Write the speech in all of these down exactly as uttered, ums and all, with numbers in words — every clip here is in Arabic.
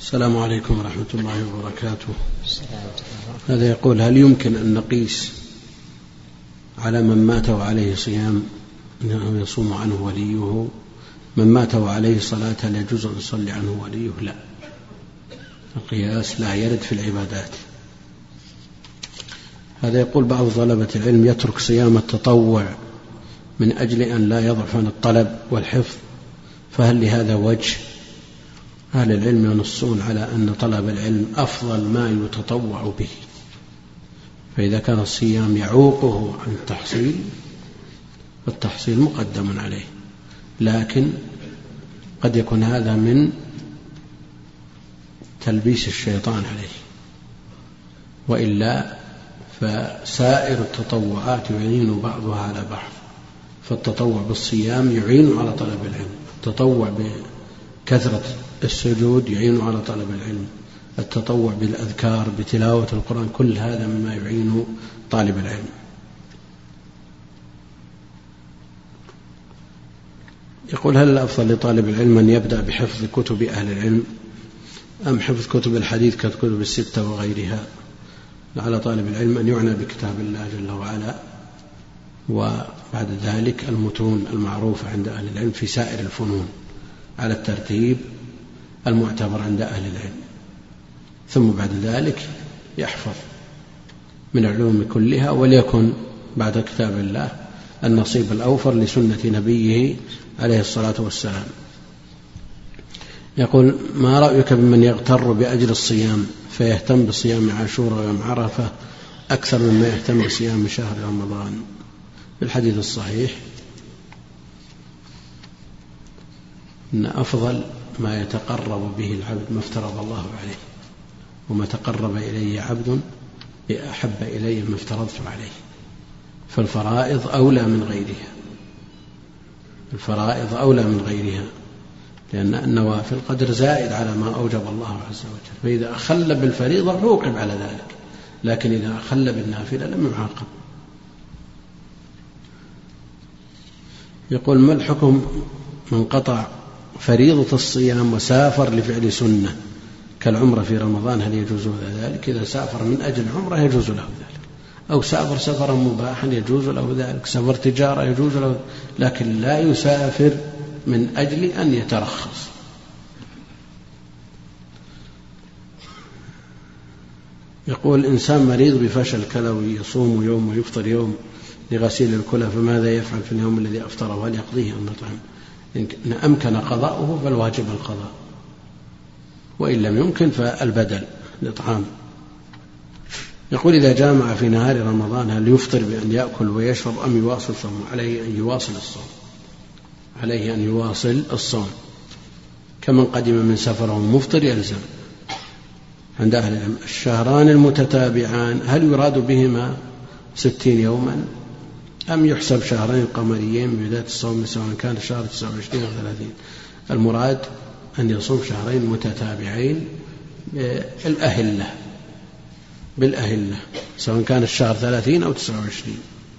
السلام عليكم ورحمة الله وبركاته. هذا يقول: هل يمكن أن نقيس على من مات وعليه صيام أنه يصوم عنه وليه؟ من مات وعليه صلاة هل يجوز أن يصلي عنه وليه؟ لا، القياس لا يرد في العبادات. هذا يقول: بعض طلبة العلم يترك صيام التطوع من أجل أن لا يضعف عن الطلب والحفظ، فهل لهذا وجه؟ أهل العلم ينصون على أن طلب العلم أفضل ما يتطوع به، فإذا كان الصيام يعوقه عن التحصيل فالتحصيل مقدم عليه، لكن قد يكون هذا من تلبيس الشيطان عليه، وإلا فسائر التطوعات يعين بعضها على بعض. فالتطوع بالصيام يعين على طلب العلم، التطوع بكثرة السجود يعين على طلب العلم، التطوع بالأذكار بتلاوة القرآن، كل هذا مما يعين طالب العلم. يقول: هل الأفضل لطالب العلم أن يبدأ بحفظ كتب أهل العلم أم حفظ كتب الحديث ككتب الستة وغيرها؟ على طالب العلم أن يعنى بكتاب الله جل وعلا، وبعد ذلك المتون المعروفة عند أهل العلم في سائر الفنون على الترتيب المعتبر عند أهل العلم، ثم بعد ذلك يحفظ من العلوم كلها، وليكن بعد كتاب الله النصيب الأوفر لسنة نبيه عليه الصلاة والسلام. يقول: ما رأيك بمن يغتر بأجل الصيام فيهتم بصيام عاشوراء ويوم عرفة أكثر مما يهتم بصيام شهر رمضان؟ بالحديث الصحيح إن أفضل ما يتقرب به العبد ما افترض الله عليه، وما تقرب إلي عبد أحب إلي ما افترضت عليه. فالفرائض أولى من غيرها، الفرائض أولى من غيرها، لأن النوافل قدر زائد على ما أوجب الله عز وجل، فإذا أخل بالفريضة عوقب على ذلك، لكن إذا أخل بالنافلة لم يعاقب. يقول: ما الحكم من قطع فريضة الصيام وسافر لفعل سنة كالعمرة في رمضان، هل يجوز له ذلك؟ إذا سافر من أجل عمرة يجوز له ذلك، أو سافر سفرا مباحا يجوز له ذلك، سفر تجارة يجوز له، لكن لا يسافر من أجل أن يترخص. يقول: إنسان مريض بفشل كلوي يصوم يوم ويفطر يوم لغسيل الكلى، فماذا يفعل في اليوم الذي أفطره؟ هل يقضيه أم يطعم؟ إن أمكن قضاؤه فالواجب القضاء، وإن لم يمكن فالبدل الإطعام. يقول: إذا جامع في نهار رمضان هل يفطر بأن يأكل ويشرب أم يواصل صومه؟ عليه أن يواصل الصوم، عليه أن يواصل الصوم، كمن قدم من سفره مفطر يلزم. عند أهل العلم الشهران المتتابعان هل يراد بهما ستين يوما أم يحسب شهرين قمريين ببداية الصوم سواء كان شهر تسعة وعشرين أو ثلاثين؟ المراد أن يصوم شهرين متتابعين بالأهلة بالأهلة سواء كان الشهر ثلاثين أو تسعة وعشرين.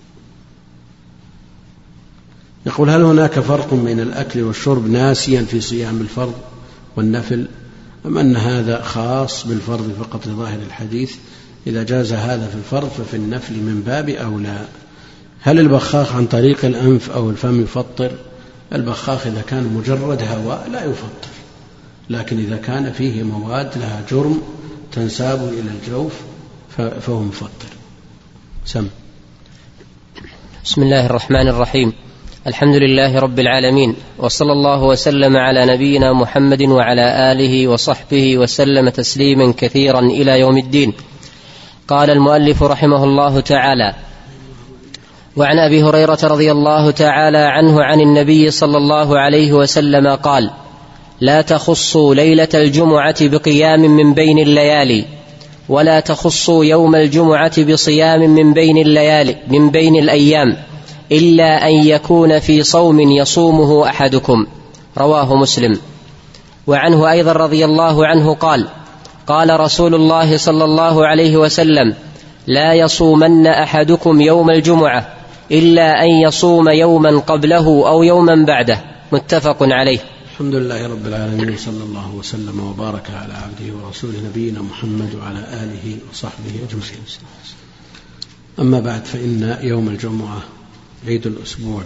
يقول: هل هناك فرق بين الأكل والشرب ناسيا في صيام الفرض والنفل، أم أن هذا خاص بالفرض فقط لظاهر الحديث؟ إذا جاز هذا في الفرض ففي النفل من باب أولى. هل البخاخ عن طريق الأنف أو الفم يفطر؟ البخاخ إذا كان مجرد هواء لا يفطر، لكن إذا كان فيه مواد لها جرم تنساب إلى الجوف فهو مفطر. سم. بسم الله الرحمن الرحيم، الحمد لله رب العالمين، وصلى الله وسلم على نبينا محمد وعلى آله وصحبه وسلم تسليما كثيرا إلى يوم الدين. قال المؤلف رحمه الله تعالى: وعن أبي هريرة رضي الله تعالى عنه عن النبي صلى الله عليه وسلم قال: لا تخصوا ليلة الجمعة بقيام من بين الليالي، ولا تخصوا يوم الجمعة بصيام من بين الليالي من بين الأيام، إلا أن يكون في صوم يصومه أحدكم. رواه مسلم. وعنه أيضا رضي الله عنه قال: قال رسول الله صلى الله عليه وسلم: لا يصومن أحدكم يوم الجمعة إلا أن يصوم يوما قبله أو يوما بعده. متفق عليه. الحمد لله رب العالمين، صلى الله وسلم وبارك على عبده ورسوله نبينا محمد وعلى آله وصحبه أجمعين. أما بعد، فإن يوم الجمعة عيد الأسبوع،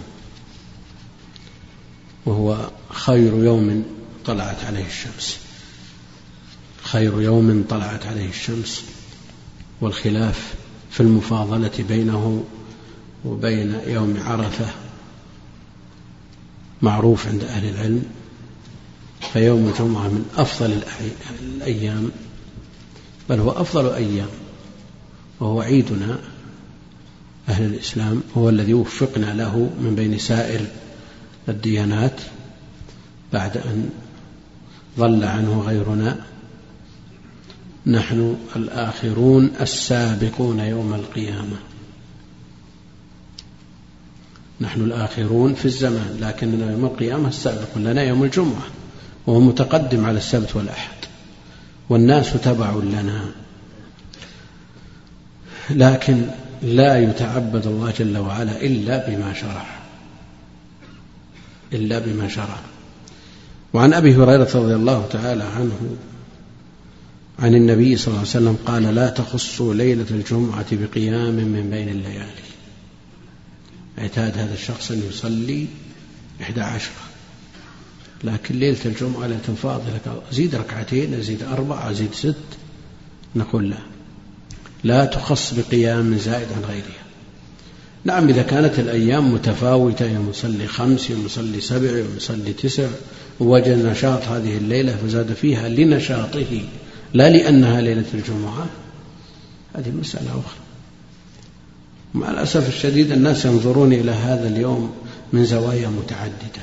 وهو خير يوم طلعت عليه الشمس، خير يوم طلعت عليه الشمس، والخلاف في المفاضلة بينه وبين يوم عرفة معروف عند أهل العلم. فيوم الجمعة من أفضل الأيام، بل هو أفضل أيام، وهو عيدنا أهل الإسلام، هو الذي وفقنا له من بين سائر الديانات بعد أن ضل عنه غيرنا. نحن الآخرون السابقون يوم القيامة، نحن الآخرون في الزمان، لكننا يوم القيامة السابق لنا يوم الجمعة، وهو متقدم على السبت والأحد، والناس تبع لنا. لكن لا يتعبد الله جل وعلا إلا بما شرع، إلا بما شرع. وعن أبي هريرة رضي الله تعالى عنه عن النبي صلى الله عليه وسلم قال: لا تخصوا ليلة الجمعة بقيام من بين الليالي. اعتاد هذا الشخص أن يصلي إحدى عشرة، لكن ليلة الجمعة لا تنفاضل، أزيد ركعتين، أزيد أربع، أزيد ست. نقول لا، لا تخص بقيام زائد عن غيرها. نعم، إذا كانت الأيام متفاوتة، يوم يصلي خمس، يوم يصلي سبع، يوم يصلي تسع، ووجد نشاط هذه الليلة فزاد فيها لنشاطه لا لأنها ليلة الجمعة، هذه مسألة أخرى. مع الأسف الشديد الناس ينظرون إلى هذا اليوم من زوايا متعددة،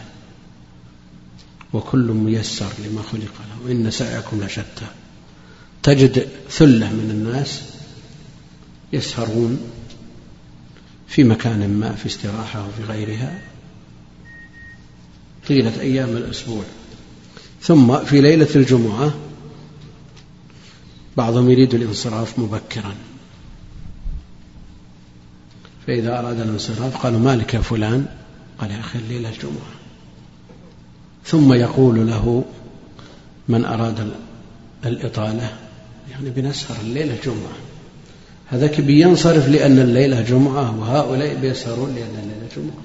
وكل ميسر لما خلق له، وإن سعيكم لشتى. تجد ثلة من الناس يسهرون في مكان ما، في استراحة وفي غيرها، طيلة أيام الأسبوع، ثم في ليلة الجمعة بعضهم يريد الانصراف مبكرا، فإذا أراد الانصراف قالوا: مالك يا فلان؟ قال: يا أخي الليلة الجمعة. ثم يقول له من أراد الإطالة: يعني بنسهر الليلة الجمعة. هذاك بينصرف لأن الليلة جمعة، وهؤلاء بيسهرون لأن الليلة جمعة.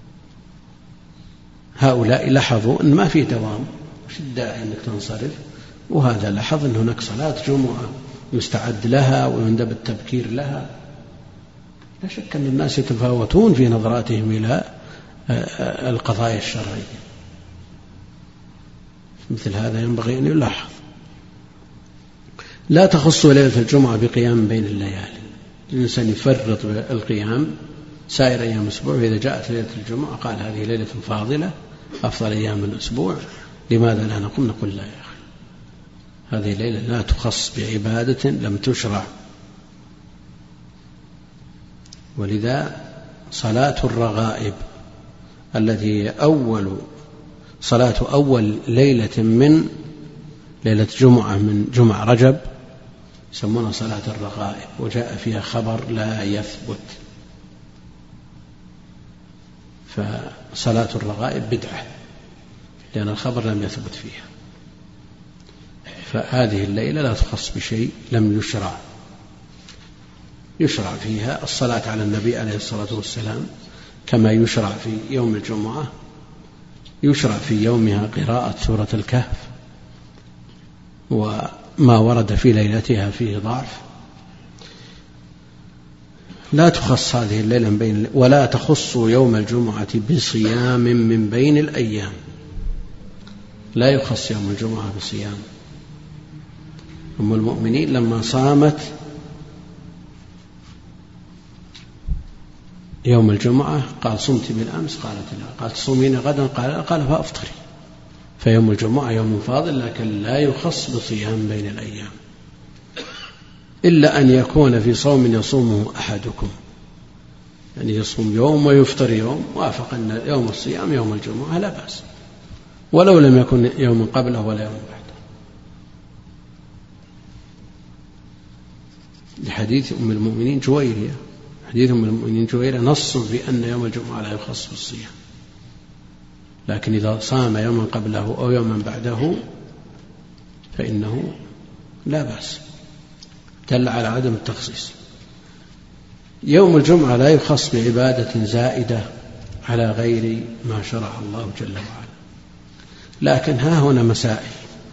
هؤلاء لاحظوا أن ما في دوام، وش الداعي أنك تنصرف؟ وهذا لاحظ أن هناك صلاة جمعة يستعد لها ويندب التبكير لها. لا شك أن الناس يتفاوتون في نظراتهم إلى القضايا الشرعية، مثل هذا ينبغي أن يلاحظ. لا تخص ليلة الجمعة بقيام بين الليالي، الإنسان يفرط القيام سائر أيام الأسبوع، وإذا جاءت ليلة الجمعة قال هذه ليلة فاضلة أفضل أيام الأسبوع، لماذا لا نقوم؟ نقول لا يا أخي، هذه ليلة لا تخص بعبادة لم تشرع. ولذا صلاة الرغائب التي أول صلاة أول ليلة من ليلة جمعة من جمع رجب يسمونها صلاة الرغائب، وجاء فيها خبر لا يثبت، فصلاة الرغائب بدعة لأن الخبر لم يثبت فيها. فهذه الليلة لا تخص بشيء لم يشرع. يشرع فيها الصلاة على النبي عليه الصلاة والسلام كما يشرع في يوم الجمعة، يشرع في يومها قراءة سورة الكهف، وما ورد في ليلتها فيه ضعف. لا تخص هذه الليلة من بين، ولا تخص يوم الجمعة بصيام من بين الأيام، لا يخص يوم الجمعة بصيام. أم المؤمنين لما صامت يوم الجمعة قال: صمت بالأمس؟ قالت لا. قالت: صومين غدا؟ قال لا. قال: فأفطري. فيوم الجمعة يوم فاضل، لكن لا يخص بصيام بين الأيام، إلا أن يكون في صوم يصومه أحدكم، يعني يصوم يوم ويفطر يوم، وافق أن يوم الصيام يوم الجمعة لا بأس، ولو لم يكن يوم قبله ولا يوم بعده، لحديث أم المؤمنين جويرية. حديث أم المؤمنين جويرية نص في أن يوم الجمعة لا يخص بالصيام، لكن إذا صام يوما قبله أو يوما بعده فإنه لا بأس، دل على عدم التخصيص. يوم الجمعة لا يخص بعبادة زائدة على غير ما شرع الله جل وعلا. لكن ها هنا مسائل.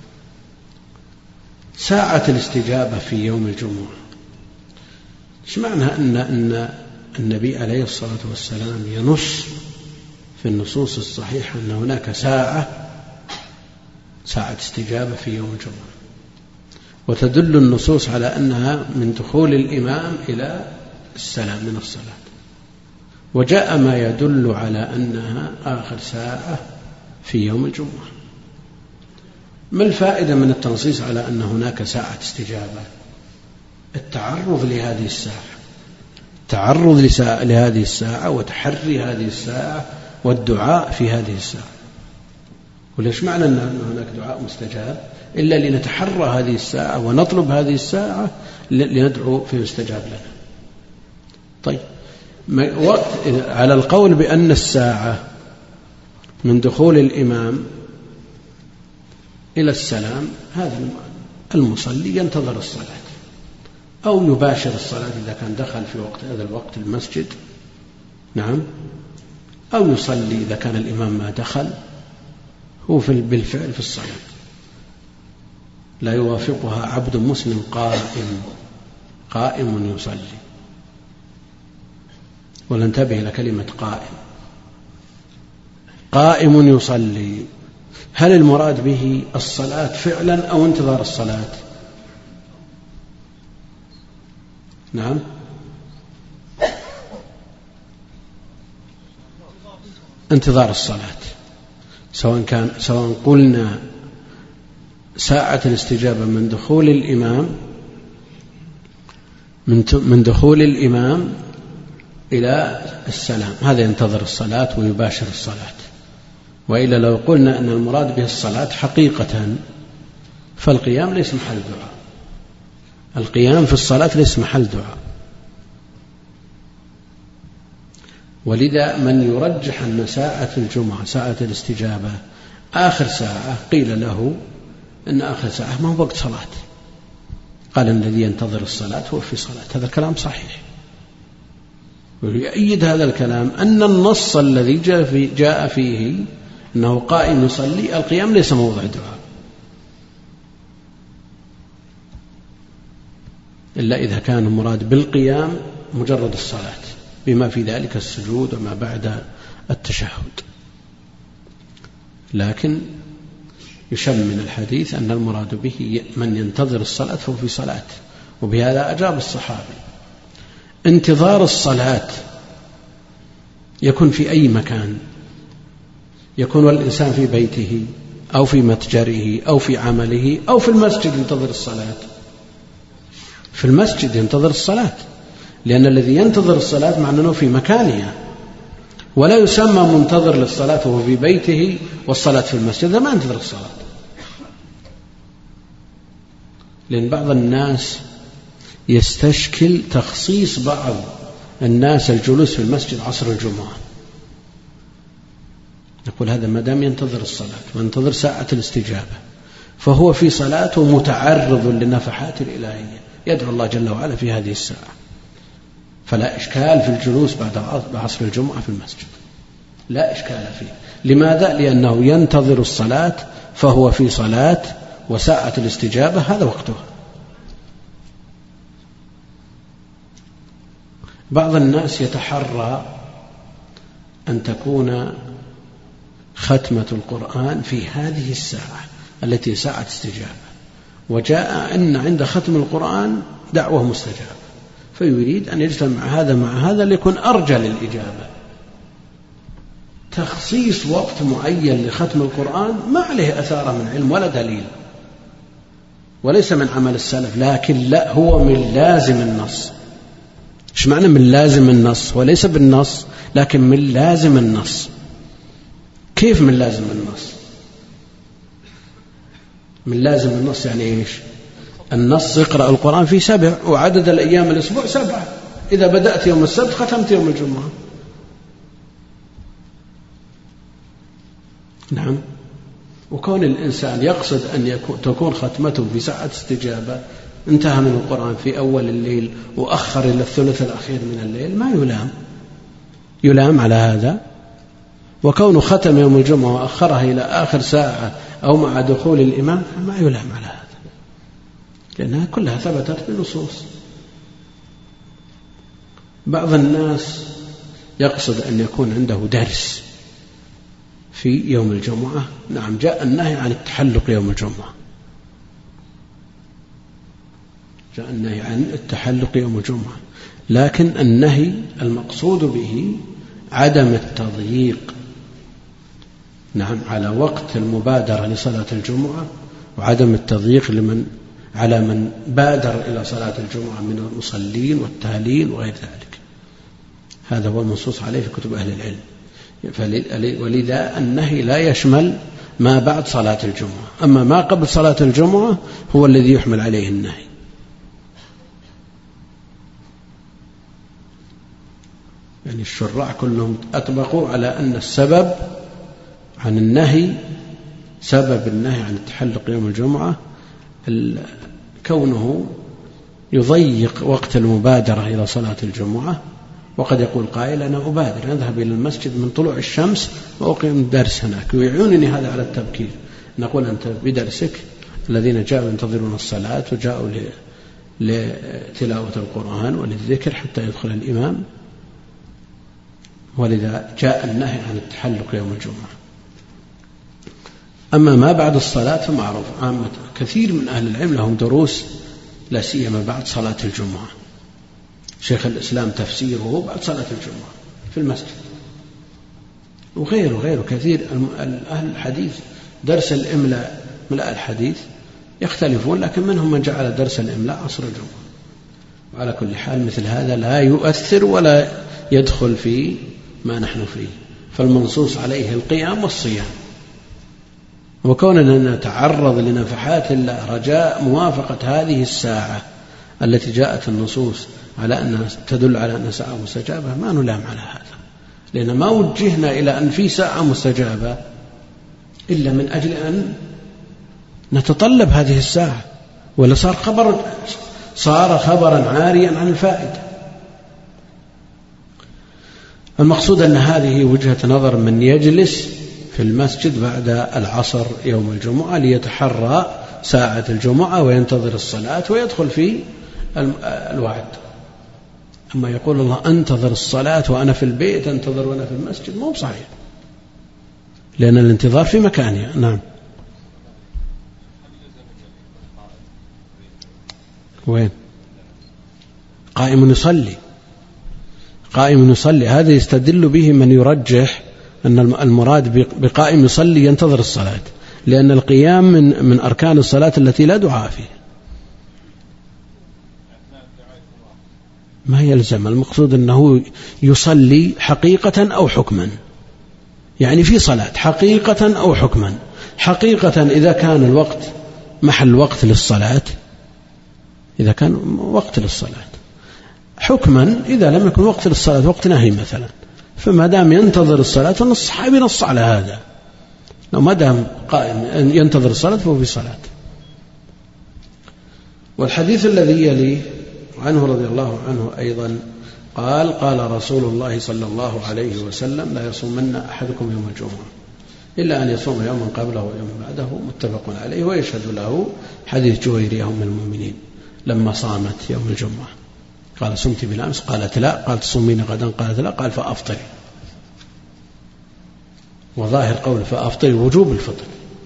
ساعة الاستجابة في يوم الجمعة، ايش معنى أن أن النبي عليه الصلاة والسلام ينص في النصوص الصحيحة أن هناك ساعة ساعة استجابة في يوم الجمعة، وتدل النصوص على أنها من دخول الإمام إلى السلام من الصلاة، وجاء ما يدل على أنها آخر ساعة في يوم الجمعة. ما الفائدة من التنصيص على أن هناك ساعة استجابة؟ التعرض لهذه الساعة، تعرض لهذه الساعة وتحري هذه الساعة والدعاء في هذه الساعة. وليش معنى أن هناك دعاء مستجاب إلا لنتحرى هذه الساعة ونطلب هذه الساعة لندعو في مستجاب لنا. طيب، وقت على القول بأن الساعة من دخول الإمام إلى السلام، هذا المصلي ينتظر الصلاة أو يباشر الصلاة إذا كان دخل في وقت هذا الوقت المسجد، نعم، أو يصلي إذا كان الإمام ما دخل، هو بالفعل في الصلاة. لا يوافقها عبد مسلم قائم قائم يصلي. ولنتبه إلى كلمة قائم. قائم يصلي، هل المراد به الصلاة فعلا أو انتظار الصلاة؟ نعم، انتظار الصلاة. سواء كان سواء قلنا ساعة الاستجابة من دخول الإمام من من دخول الإمام إلى السلام، هذا ينتظر الصلاة ويباشر الصلاة. وإلا لو قلنا أن المراد به الصلاة حقيقة فالقيام ليس محل دعاء، القيام في الصلاة ليس محل دعاء. ولذا من يرجح أن ساعة الجمعة ساعة الاستجابة آخر ساعة، قيل له أن آخر ساعة ما هو وقت صلاة، قال الذي ينتظر الصلاة هو في صلاة. هذا الكلام صحيح، ويؤيد هذا الكلام أن النص الذي جاء, في جاء فيه أنه قائم يصلي، القيام ليس موضع دعاء إلا إذا كان المراد بالقيام مجرد الصلاة بما في ذلك السجود وما بعد التشهد. لكن يشم من الحديث أن المراد به من ينتظر الصلاة فهو في صلاة، وبهذا أجاب الصحابي. انتظار الصلاة يكون في أي مكان، يكون والإنسان في بيته أو في متجره أو في عمله أو في المسجد ينتظر الصلاة. في المسجد ينتظر الصلاة، لأن الذي ينتظر الصلاة معناه أنه في مكانها، ولا يسمى منتظر للصلاة وهو في بيته والصلاة في المسجد، ما ينتظر الصلاة. لأن بعض الناس يستشكل تخصيص بعض الناس الجلوس في المسجد عصر الجمعة، نقول هذا ما دام ينتظر الصلاة وينتظر ساعة الاستجابة فهو في صلاة ومتعرض للنفحات الإلهية، يدعو الله جل وعلا في هذه الساعة، فلا إشكال في الجلوس بعد عصر الجمعة في المسجد، لا إشكال فيه. لماذا؟ لأنه ينتظر الصلاة فهو في صلاة، وساعة الاستجابة هذا وقتها. بعض الناس يتحرى أن تكون ختمة القرآن في هذه الساعة التي ساعة استجابة، وجاء أن عند ختم القرآن دعوة مستجابة، فيريد أن يجتمع هذا مع هذا ليكون أرجى للإجابة. تخصيص وقت معين لختم القرآن ما عليه أثار من علم ولا دليل، وليس من عمل السلف، لكن لا هو من لازم النص. إيش معنى من لازم النص؟ وليس بالنص، لكن من لازم النص. كيف من لازم النص؟ من لازم النص يعني إيش؟ النص يقرأ القرآن في سبع، وعدد الأيام الأسبوع سبعة، إذا بدأت يوم السبت ختمت يوم الجمعة. نعم. وكون الإنسان يقصد أن يكون تكون ختمته في ساعة استجابة، انتهى من القرآن في أول الليل وأخر إلى الثلث الأخير من الليل، ما يلام يلام على هذا. وكونه ختم يوم الجمعة وأخرها إلى آخر ساعة أو مع دخول الإمام ما يلام على هذا، لأنها كلها ثبتت بنصوص. بعض الناس يقصد أن يكون عنده درس في يوم الجمعة. نعم، جاء النهي عن التحلق يوم الجمعة، جاء النهي عن التحلق يوم الجمعة، لكن النهي المقصود به عدم التضييق، نعم، على وقت المبادرة لصلاة الجمعة، وعدم التضييق لمن على من بادر إلى صلاة الجمعة من المصلين والتالين وغير ذلك. هذا هو المنصوص عليه في كتب أهل العلم. ولذا النهي لا يشمل ما بعد صلاة الجمعة، أما ما قبل صلاة الجمعة هو الذي يحمل عليه النهي. يعني الشراع كلهم أطبقوا على أن السبب عن النهي، سبب النهي عن التحلق يوم الجمعة كونه يضيق وقت المبادرة إلى صلاة الجمعة. وقد يقول قائل أنا أبادر أذهب إلى المسجد من طلوع الشمس وأقيم درس هناك ويعينني هذا على التبكير. نقول أنت بدرسك الذين جاءوا ينتظرون الصلاة وجاءوا لتلاوة القرآن وللذكر حتى يدخل الإمام، ولذا جاء النهي عن التحلق يوم الجمعة. أما ما بعد الصلاة فمعروف، عامة كثير من أهل العلم لهم دروس لا سيما بعد صلاة الجمعة. شيخ الإسلام تفسيره بعد صلاة الجمعة في المسجد، وغيره غيره كثير. أهل الحديث درس الإملاء ملأ الحديث يختلفون، لكن منهم من جعل درس الإملاء عصر الجمعة. وعلى كل حال مثل هذا لا يؤثر ولا يدخل في ما نحن فيه، فالمنصوص عليه القيام والصيام. وكوننا نتعرض لنفحات الله رجاء موافقة هذه الساعة التي جاءت النصوص على أنها تدل على أنها ساعة مستجابة ما نلام على هذا، لأن ما وجهنا إلى أن في ساعة مستجابة إلا من أجل أن نتطلب هذه الساعة، ولا صار خبر صار خبرا عاريا عن الفائدة. المقصود أن هذه وجهة نظر من يجلس في المسجد بعد العصر يوم الجمعة ليتحرى ساعة الجمعة وينتظر الصلاة ويدخل في الوعد. أما يقول الله أنتظر الصلاة وأنا في البيت أنتظر وأنا في المسجد، مو صحيح، لأن الانتظار في مكانه. نعم. وين؟ قائم يصلي، قائم يصلي هذا يستدل به من يرجح أن المراد بقائم يصلي ينتظر الصلاة، لأن القيام من من أركان الصلاة التي لا دعاء فيه. ما يلزم، المقصود أنه يصلي حقيقة أو حكما، يعني في صلاة حقيقة أو حكما. حقيقة إذا كان الوقت محل وقت للصلاة، إذا كان وقت للصلاة. حكما إذا لم يكن وقت للصلاة، وقت نهي مثلا، فما دام ينتظر الصلاة الصحابي نص على هذا، ما دام قائم ينتظر الصلاة فهو في صلاة. والحديث الذي يليه عنه رضي الله عنه أيضا قال قال رسول الله صلى الله عليه وسلم لا يصومن أحدكم يوم الجمعة إلا أن يصوم يوما قبله ويوما بعده، متفق عليه. ويشهد له حديث جويرية أم المؤمنين لما صامت يوم الجمعة قال صمت بالأمس؟ قالت لا. قالت تصومين غدا؟ قالت لا. قال فأفطري. وظاهر قول فأفطري وجوب الفطر،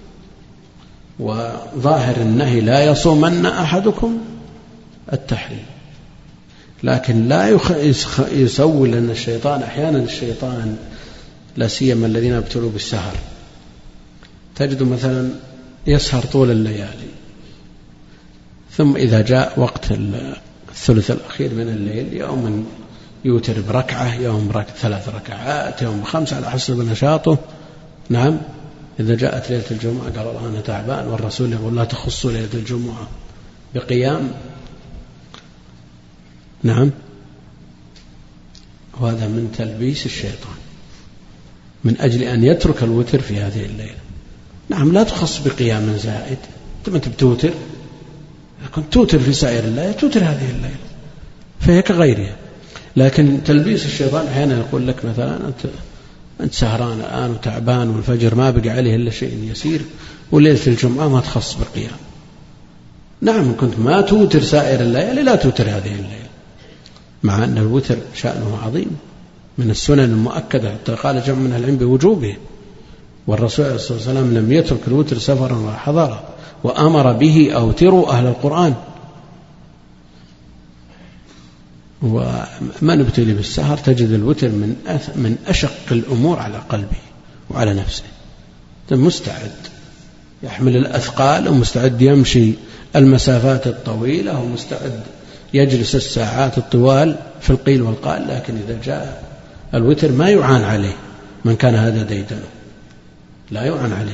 وظاهر النهي لا يصومن أحدكم التحريم. لكن لا يسول لأن الشيطان أحيانا الشيطان لا سيما الذين ابتلوا بالسهر تجد مثلا يسهر طول الليالي، ثم إذا جاء وقت الثلث الأخير من الليل يوم يوتر بركعة، يوم رك ثلاث ركعات، يوم خمسة على حسب نشاطه. نعم. إذا جاءت ليلة الجمعة قال الله أنا تعبان، والرسول يقول لا تخصوا ليلة الجمعة بقيام. نعم. وهذا من تلبيس الشيطان. من أجل أن يترك الوتر في هذه الليلة. نعم لا تخص بقيام زائد، أنت ما تبتوتر، كنت توتر في سائر الليلة توتر هذه الليلة فهي كغيرها. لكن تلبيس الشيطان أحيانا يقول لك مثلا أنت أنت سهران الآن وتعبان والفجر ما بقى عليه إلا شيء يسير وليلة الجمعة ما تخص بالقيام. نعم كنت ما توتر سائر الليالي لا توتر هذه الليلة، مع أن الوتر شأنه عظيم من السنن المؤكدة، حتى قال جمع من العلم بوجوبه، والرسول صلى الله عليه وسلم لم يترك الوتر سفرا ولا حضرا وأمر به أوتروا أهل القرآن. وما نبتلي بالسهر تجد الوتر من من أشق الأمور على قلبه وعلى نفسه، مستعد يحمل الأثقال ومستعد يمشي المسافات الطويلة ومستعد يجلس الساعات الطوال في القيل والقال، لكن إذا جاء الوتر ما يعان عليه، من كان هذا ديدنه لا يعان عليه،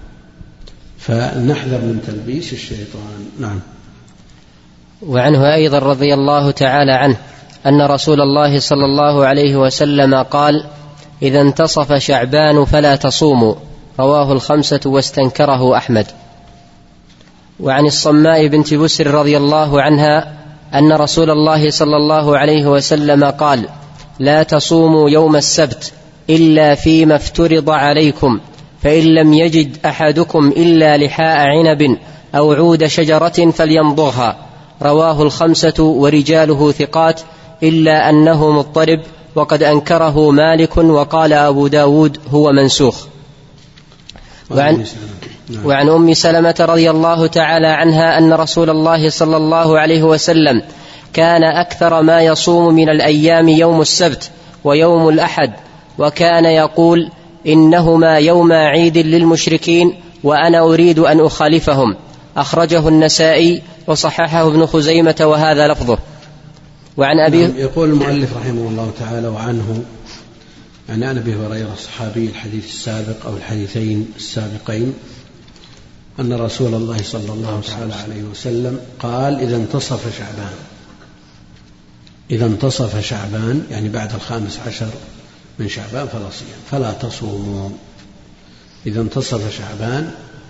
فنحذر من تلبيس الشيطان. نعم. وعنه أيضا رضي الله تعالى عنه أن رسول الله صلى الله عليه وسلم قال: إذا انتصف شعبان فلا تصوموا، رواه الخمسة واستنكره أحمد. وعن الصماء بنت بسر رضي الله عنها أن رسول الله صلى الله عليه وسلم قال: لا تصوموا يوم السبت إلا فيما افترض عليكم، فإن لم يجد أحدكم إلا لحاء عنب أو عود شجرة فليمضغها، رواه الخمسة ورجاله ثقات إلا أنه مضطرب، وقد أنكره مالك وقال أبو داود هو منسوخ. وعن, وعن أم سلمة رضي الله تعالى عنها أن رسول الله صلى الله عليه وسلم كان أكثر ما يصوم من الأيام يوم السبت ويوم الأحد، وكان يقول: إنهما يوم عيد للمشركين وأنا أريد أن أخالفهم، أخرجه النسائي وصححه ابن خزيمة وهذا لفظه. وعن أبي نعم. يقول المؤلف رحمه الله تعالى: وعنه عن أبي هريرة الصحابي الحديث السابق أو الحديثين السابقين أن رسول الله صلى الله تعالى عليه وسلم قال: إذا انتصف شعبان، إذا انتصف شعبان يعني بعد الخامس عشر من شعبان فلا صيام فلا تصوموا. إذا انتصف شعبان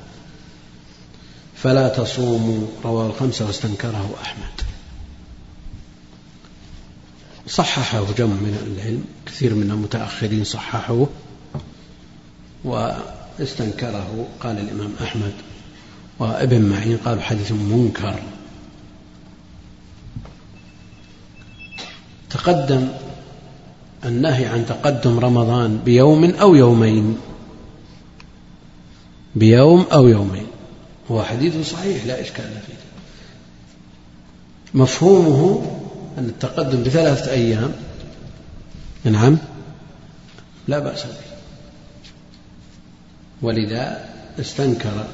فلا تصوموا، رواه الخمسة واستنكره أحمد. صححه جمع من العلم، كثير من المتأخرين صححوه، واستنكره قال الإمام أحمد وابن معين قال حديث منكر. تقدم النهي عن تقدم رمضان بيوم أو يومين، بيوم أو يومين، هو حديث صحيح لا إشكال فيه. مفهومه أن التقدم بثلاثة أيام نعم لا بأس به، ولذا استنكر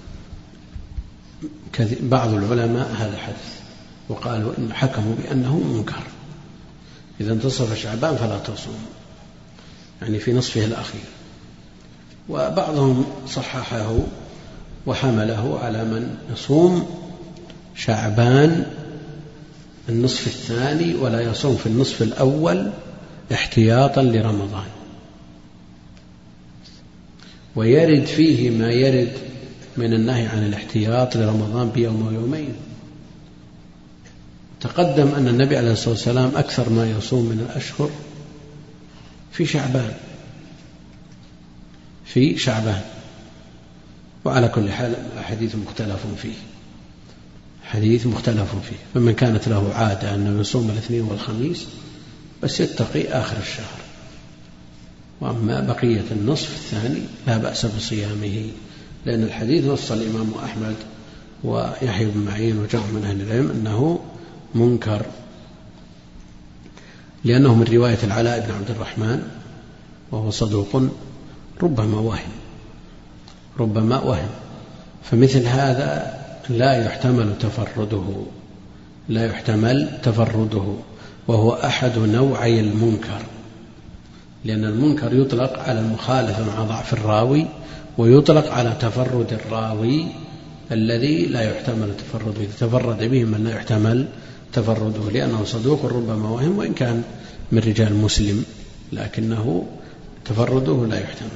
بعض العلماء هذا الحديث وقالوا إن حكموا بأنه منكر. إذا انتصف شعبان فلا تصوم يعني في نصفه الأخير، وبعضهم صححه وحمله على من يصوم شعبان النصف الثاني ولا يصوم في النصف الأول احتياطا لرمضان، ويرد فيه ما يرد من النهي عن الاحتياط لرمضان بيوم ويومين. تقدم أن النبي عليه الصلاة والسلام أكثر ما يصوم من الأشهر في شعبان في شعبان وعلى كل حال حديث مختلف فيه حديث مختلف فيه فمن كانت له عادة أنه يصوم الاثنين والخميس بس يتقي آخر الشهر، وأما بقية النصف الثاني لا بأس بصيامه، لأن الحديث نص الإمام أحمد ويحيى بن معين وجمع من أهل العلم أنه منكر، لأنه من رواية العلاء بن عبد الرحمن وهو صدوق ربما وهم ربما وهم فمثل هذا لا يحتمل تفرده لا يحتمل تفرده وهو أحد نوعي المنكر، لأن المنكر يطلق على المخالفة مع ضعف الراوي، ويطلق على تفرد الراوي الذي لا يحتمل تفرده، إذا تفرد به من لا يحتمل تفرده، لأنه صدوق ربما وهم وإن كان من رجال مسلم، لكنه تفرده لا يحتمل.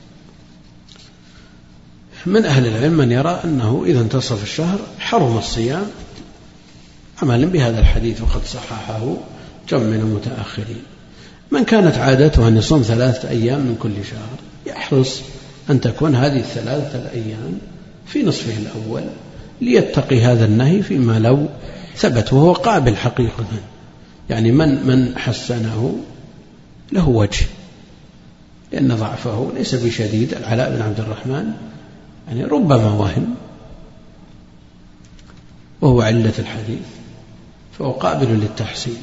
من أهل العلم من يرى أنه إذا انتصف الشهر حرم الصيام عملا بهذا الحديث، وقد صححه جمع من المتأخرين. من كانت عادته أن يصوم ثلاثة أيام من كل شهر يحرص أن تكون هذه الثلاثة الأيام في نصفه الأول ليتقي هذا النهي فيما لو ثبت، وهو قابل حقيقة. يعني من من حسنه له وجه، لأن ضعفه ليس بشديد. العلاء بن عبد الرحمن يعني ربما وهم وهو علة الحديث، فهو قابل للتحسين.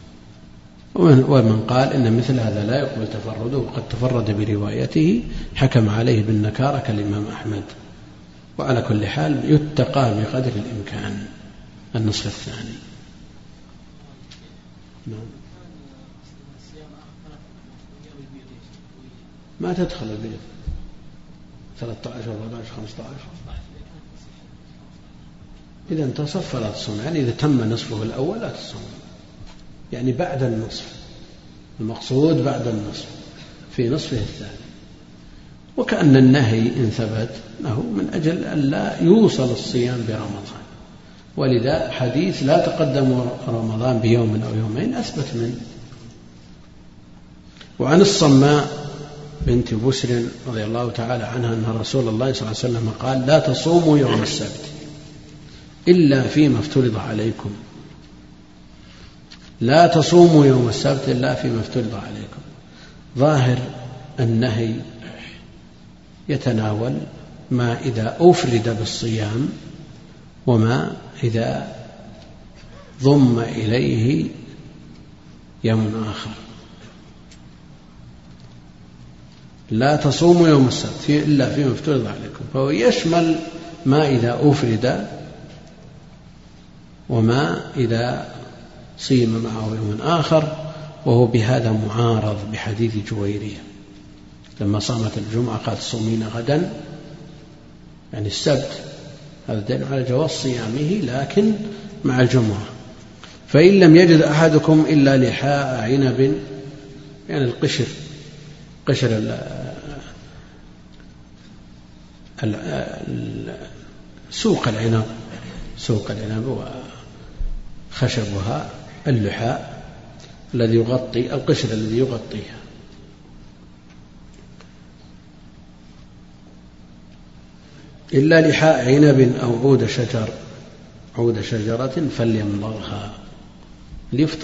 ومن قال إن مثل هذا لا يقبل تفرده وقد تفرد بروايته حكم عليه بالنكارة كالإمام أحمد. وعلى كل حال يتقى بقدر الإمكان النصف الثاني. ما تدخل البيت ثلاثة عشر أربعة عشر خمسة عشر إذا انتصف فلا تصوم، يعني إذا تم نصفه الأول لا تصوم، يعني بعد النصف، المقصود بعد النصف في نصفه الثاني. وكأن النهي إن ثبت له من أجل أن لا يوصل الصيام برمضان، ولذا حديث لا تقدم رمضان بيوم أو يومين أثبت منه. وعن الصماء بنت بسر رضي الله تعالى عنها أن رسول الله صلى الله عليه وسلم قال: لا تصوموا يوم السبت إلا فيما افترض عليكم. لا تصوموا يوم السبت إلا فيما افترض عليكم. ظاهر النهي يتناول ما إذا أفرد بالصيام وما إذا ضم إليه يوم آخر. لا تصوموا يوم السبت إلا فيما افترض عليكم، فهو يشمل ما إذا أفرد وما إذا صيم معه يوم آخر، وهو بهذا معارض بحديث جويرية لما صامت الجمعة قالت صومين غدا، يعني السبت، هذا دليل على جواز صيامه لكن مع الجمعة. فإن لم يجد أحدكم إلا لحاء عنب، يعني القشر، قشر ال ال سوق العنب، سوق العنب وخشبها اللحاء الذي يغطي القشر الذي يغطيها. إلا لحاء عنب أو عود شجر، عود شجرة فليمضغها ليفطر.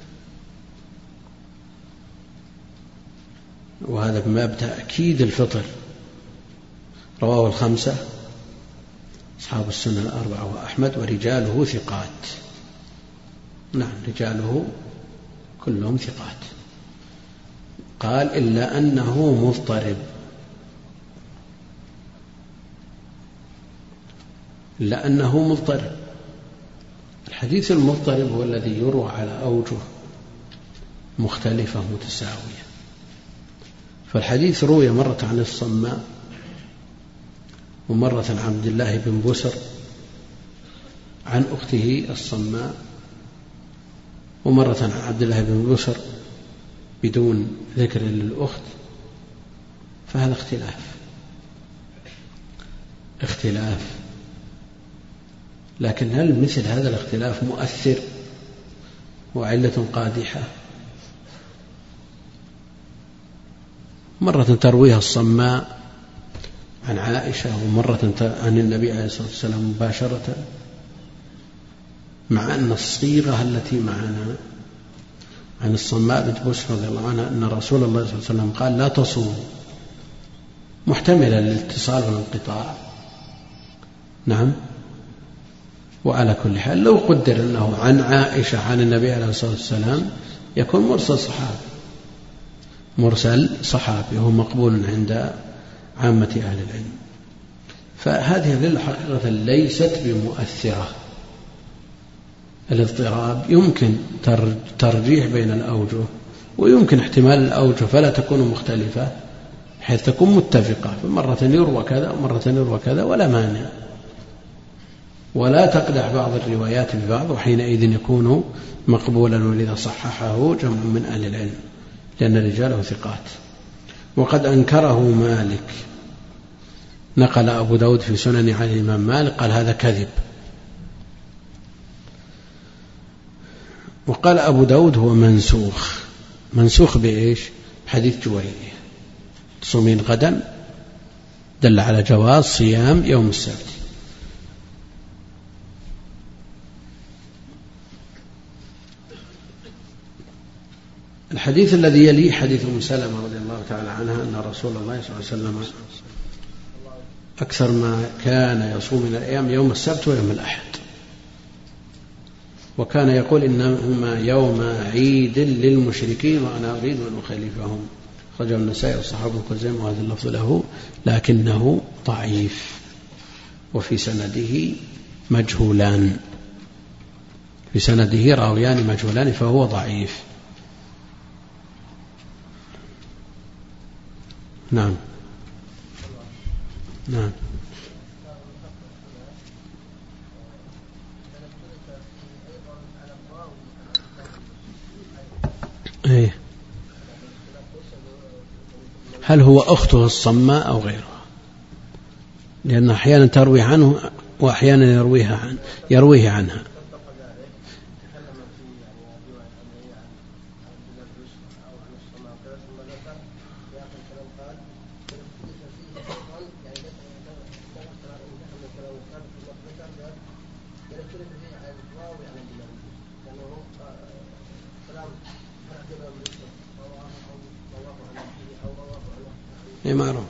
وهذا بمبدأ تأكيد الفطر. رواه الخمسة أصحاب السنة الأربعة وأحمد، ورجاله ثقات. نعم، رجاله كلهم ثقات. قال: إلا أنه مضطرب. إلا أنه مضطرب. الحديث المضطرب هو الذي يروى على أوجه مختلفة متساوية. فالحديث روي مرة عن الصماء، ومرة عن عبد الله بن بسر عن أخته الصماء، ومرة عن عبد الله بن بسر بدون ذكر للأخت. فهذا اختلاف اختلاف لكن هل مثل هذا الاختلاف مؤثر وعلة قادحة؟ مرة ترويها الصماء عن عائشة، ومرة عن النبي عليه الصلاة والسلام مباشرة، مع أن الصيغة التي معنا عن الصماء بنت بسر رضي الله عنها أن رسول الله صلى الله عليه وسلم قال: لا تصوموا، محتملة للاتصال والانقطاع. نعم. وعلى كل حال لو قدر أنه عن عائشة عن النبي عليه الصلاة والسلام يكون مرسل صحابي، مرسل صحابي هو مقبول عند عامة أهل العلم. فهذه للحقيقة ليست بمؤثرة. الاضطراب يمكن ترجيح بين الأوجه، ويمكن احتمال الأوجه فلا تكون مختلفة حيث تكون متفقة، فمرة يروى كذا ومرة يروى كذا ولا مانع، ولا تقدح بعض الروايات ببعض، وحينئذ يكون مقبولا، ولذا صححه جمع من أهل العلم لأن رجاله ثقات. وقد أنكره مالك، نقل أبو داود في سنن عن الإمام مالك قال هذا كذب. وقال أبو داود هو منسوخ. منسوخ بإيش؟ حديث جويرية تصومين غدا، دل على جواز صيام يوم السبت. الحديث الذي يليه حديث أم سلمة رضي الله تعالى عنها أن رسول الله صلى الله عليه وسلم أكثر ما كان يصوم من الأيام يوم السبت ويوم الأحد، وكان يقول إنهما يوم عيد للمشركين وأنا أريد أن أخالفهم. خرجه النسائي والصحابة الكرزين وهذا اللفظ له، لكنه ضعيف وفي سنده مجهولان، في سنده راويان مجهولان فهو ضعيف. نعم نعم. إيه؟ هل هو أخته الصماء أو غيرها؟ لأن أحيانا تروي عنه وأحيانا يرويها عن يرويه عنها. معروف.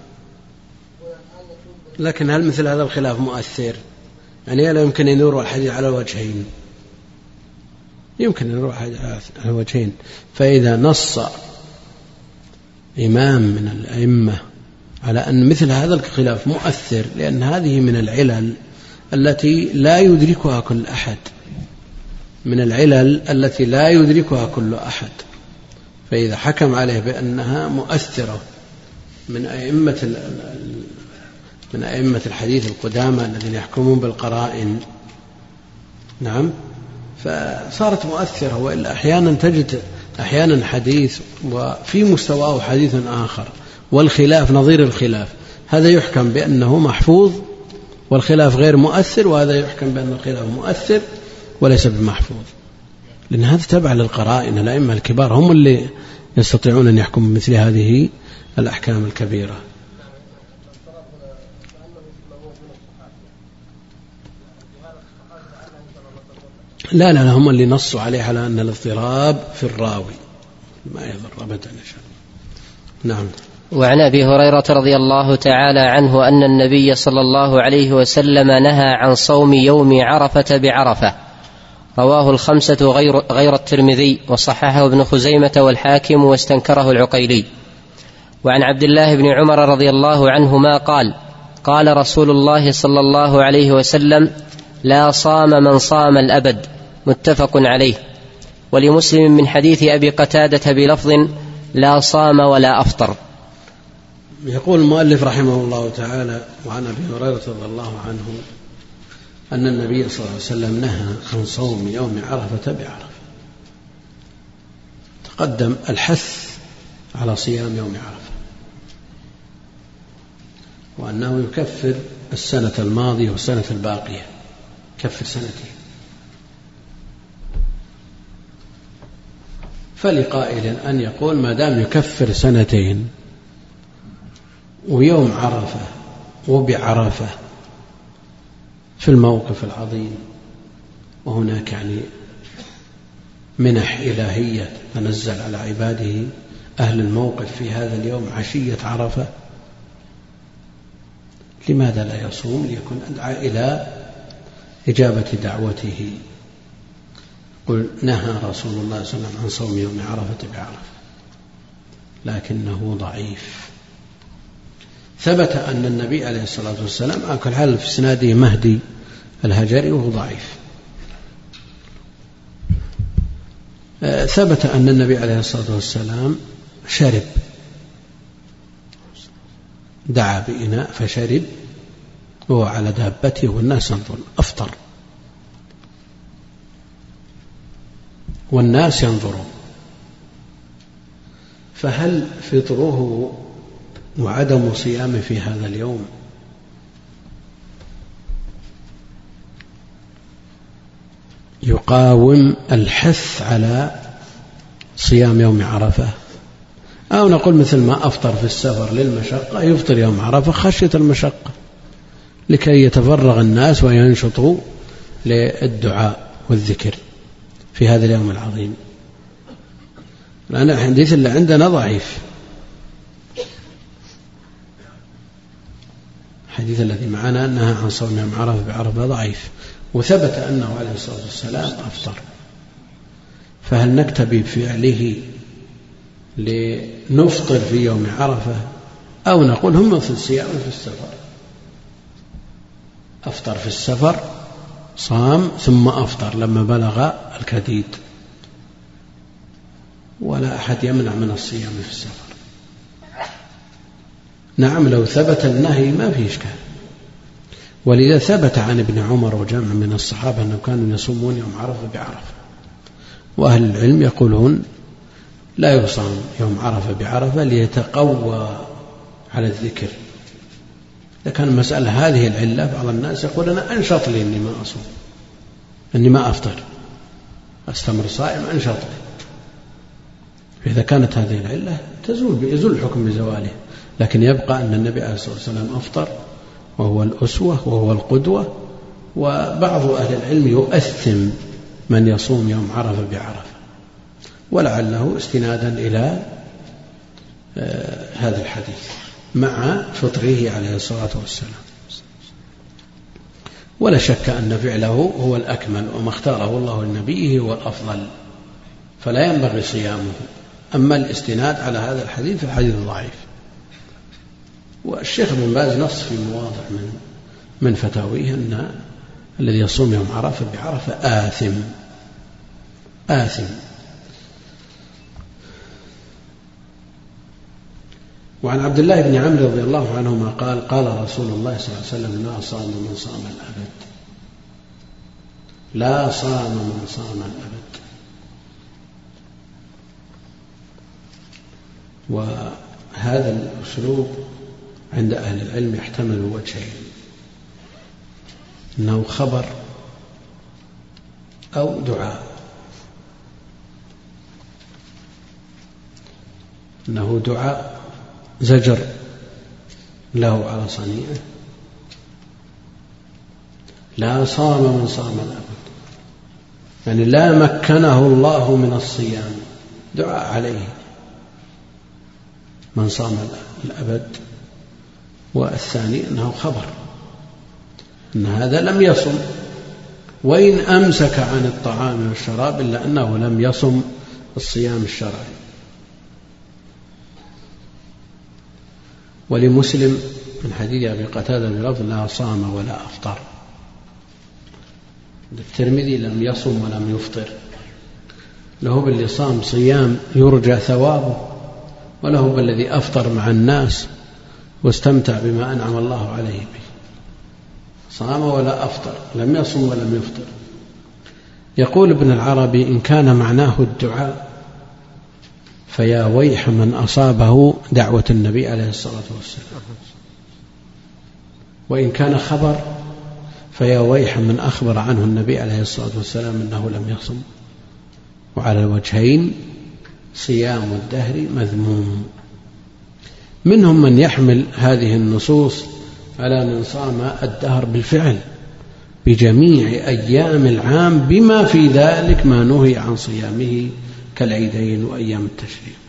لكن هل مثل هذا الخلاف مؤثر؟ يعني لا يمكن أن يروى الحديث على وجهين، يمكن أن يروى الحديث على وجهين. فإذا نص إمام من الأئمة على أن مثل هذا الخلاف مؤثر، لأن هذه من العلل التي لا يدركها كل أحد، من العلل التي لا يدركها كل أحد، فإذا حكم عليه بأنها مؤثرة من أئمة من أئمة الحديث القدامى الذين يحكمون بالقرائن، نعم، فصارت مؤثرة. وإلا أحيانا تجد أحيانا حديث وفي مستواه حديث آخر والخلاف نظير الخلاف، هذا يحكم بأنه محفوظ والخلاف غير مؤثر، وهذا يحكم بأن الخلاف مؤثر وليس بمحفوظ، لأن هذا تبع للقرائن. الأئمة الكبار هم اللي يستطيعون أن يحكموا مثل هذه الأحكام الكبيرة. لا لا هم اللي نصوا عليه على أن الاضطراب في الراوي ما يضر أبدا إن شاء الله. نعم. وعن أبي هريرة رضي الله تعالى عنه أن النبي صلى الله عليه وسلم نهى عن صوم يوم عرفة بعرفة، رواه الخمسة غير, غير الترمذي، وصححه ابن خزيمة والحاكم واستنكره العقيلي. وعن عبد الله بن عمر رضي الله عنهما قال: قال رسول الله صلى الله عليه وسلم: لا صام من صام الأبد، متفق عليه. ولمسلم من حديث أبي قتادة بلفظ: لا صام ولا أفطر. يقول المؤلف رحمه الله تعالى: وعن أبي هريرة رضي الله عنه أن النبي صلى الله عليه وسلم نهى عن صوم يوم عرفة بعرفة. تقدم الحث على صيام يوم عرفة، وأنه يكفر السنة الماضية والسنة الباقية، كفر سنتين. فلقائل أن يقول ما دام يكفر سنتين ويوم عرفة وبعرفة في الموقف العظيم، وهناك يعني منح إلهية تنزل على عباده أهل الموقف في هذا اليوم عشية عرفة، لماذا لا يصوم ليكون أدعى إلى إجابة دعوته؟ قل نهى رسول الله صلى الله عليه وسلم عن صوم يوم عرفة بعرفة، لكنه ضعيف. ثبت أن النبي عليه الصلاة والسلام أكل حال في سناده مهدي الهجري وهو ضعيف. ثبت أن النبي عليه الصلاة والسلام شرب، دعا بإناء فشرب وهو على دابته والناس ينظرون، أفطر والناس ينظرون. فهل فطره وعدم صيامه في هذا اليوم يقاوم الحث على صيام يوم عرفة، أو نقول مثل ما أفطر في السفر للمشقة يفطر يوم عرفة خشية المشقة لكي يتفرغ الناس وينشطوا للدعاء والذكر في هذا اليوم العظيم. لأن الحديث اللي عندنا ضعيف، الحديث الذي معنا أنها عن صوم يوم عرفة بعرفة ضعيف، وثبت أنه عليه الصلاة والسلام أفطر، فهل نكتفي بفعله لنفطر في يوم عرفة أو نقول هم مثل الصيام في السفر، أفطر في السفر صام ثم أفطر لما بلغ الكديد، ولا أحد يمنع من الصيام في السفر. نعم لو ثبت النهي ما فيه إشكال، ولذا ثبت عن ابن عمر وجمع من الصحابة أنهم كانوا يصومون يوم عرفة بعرفة، وأهل العلم يقولون لا يصام يوم عرفة بعرفة ليتقوى على الذكر. إذا كان المسألة هذه العلة بعض الناس يقول أنا أنشط لي أني ما أصوم، أني ما أفطر، أستمر صائم أنشط لي. فإذا كانت هذه العلة تزول يزول الحكم بزواله، لكن يبقى أن النبي عليه الصلاة والسلام أفطر وهو الأسوة وهو القدوة. وبعض أهل العلم يؤثم من يصوم يوم عرفة بعرفة، ولعله استنادا إلى آه هذا الحديث مع فطره عليه الصلاة والسلام. ولا شك أن فعله هو الأكمل، وما اختاره الله لنبيه هو الأفضل، فلا ينبغي صيامه. أما الاستناد على هذا الحديث الحديث ضعيف. والشيخ ابن باز نص في مواضع من من فتاويه أن الذي يصوم يوم عرفة بعرفة آثم آثم. وعن عبد الله بن عمرو رضي الله عنهما قال قال رسول الله صلى الله عليه وسلم لا صام من صام الأبد، لا صام من صام الأبد. وهذا الأسلوب عند أهل العلم يحتمل وجهين، أنه خبر أو دعاء، أنه دعاء زجر له على صنيعه، لا صام من صام الأبد، يعني لا مكنه الله من الصيام، دعاء عليه من صام الأبد. والثاني أنه خبر أن هذا لم يصم، وإن أمسك عن الطعام والشراب إلا أنه لم يصم الصيام الشرعي. ولمسلم من حديث أبي قتادة بلفظ لا صام ولا أفطر. الترمذي لم يصم ولم يفطر، له باللي صام صيام يرجى ثوابه، وله بالذي أفطر مع الناس واستمتع بما أنعم الله عليه به. صام ولا أفطر، لم يصم ولم يفطر. يقول ابن العربي إن كان معناه الدعاء فيا ويح من أصابه دعوة النبي عليه الصلاة والسلام، وإن كان خبر فيا ويح من أخبر عنه النبي عليه الصلاة والسلام أنه لم يصم. وعلى الوجهين صيام الدهر مذموم. منهم من يحمل هذه النصوص على من صام الدهر بالفعل بجميع أيام العام بما في ذلك ما نهي عن صيامه كالعيدين وأيام التشريق،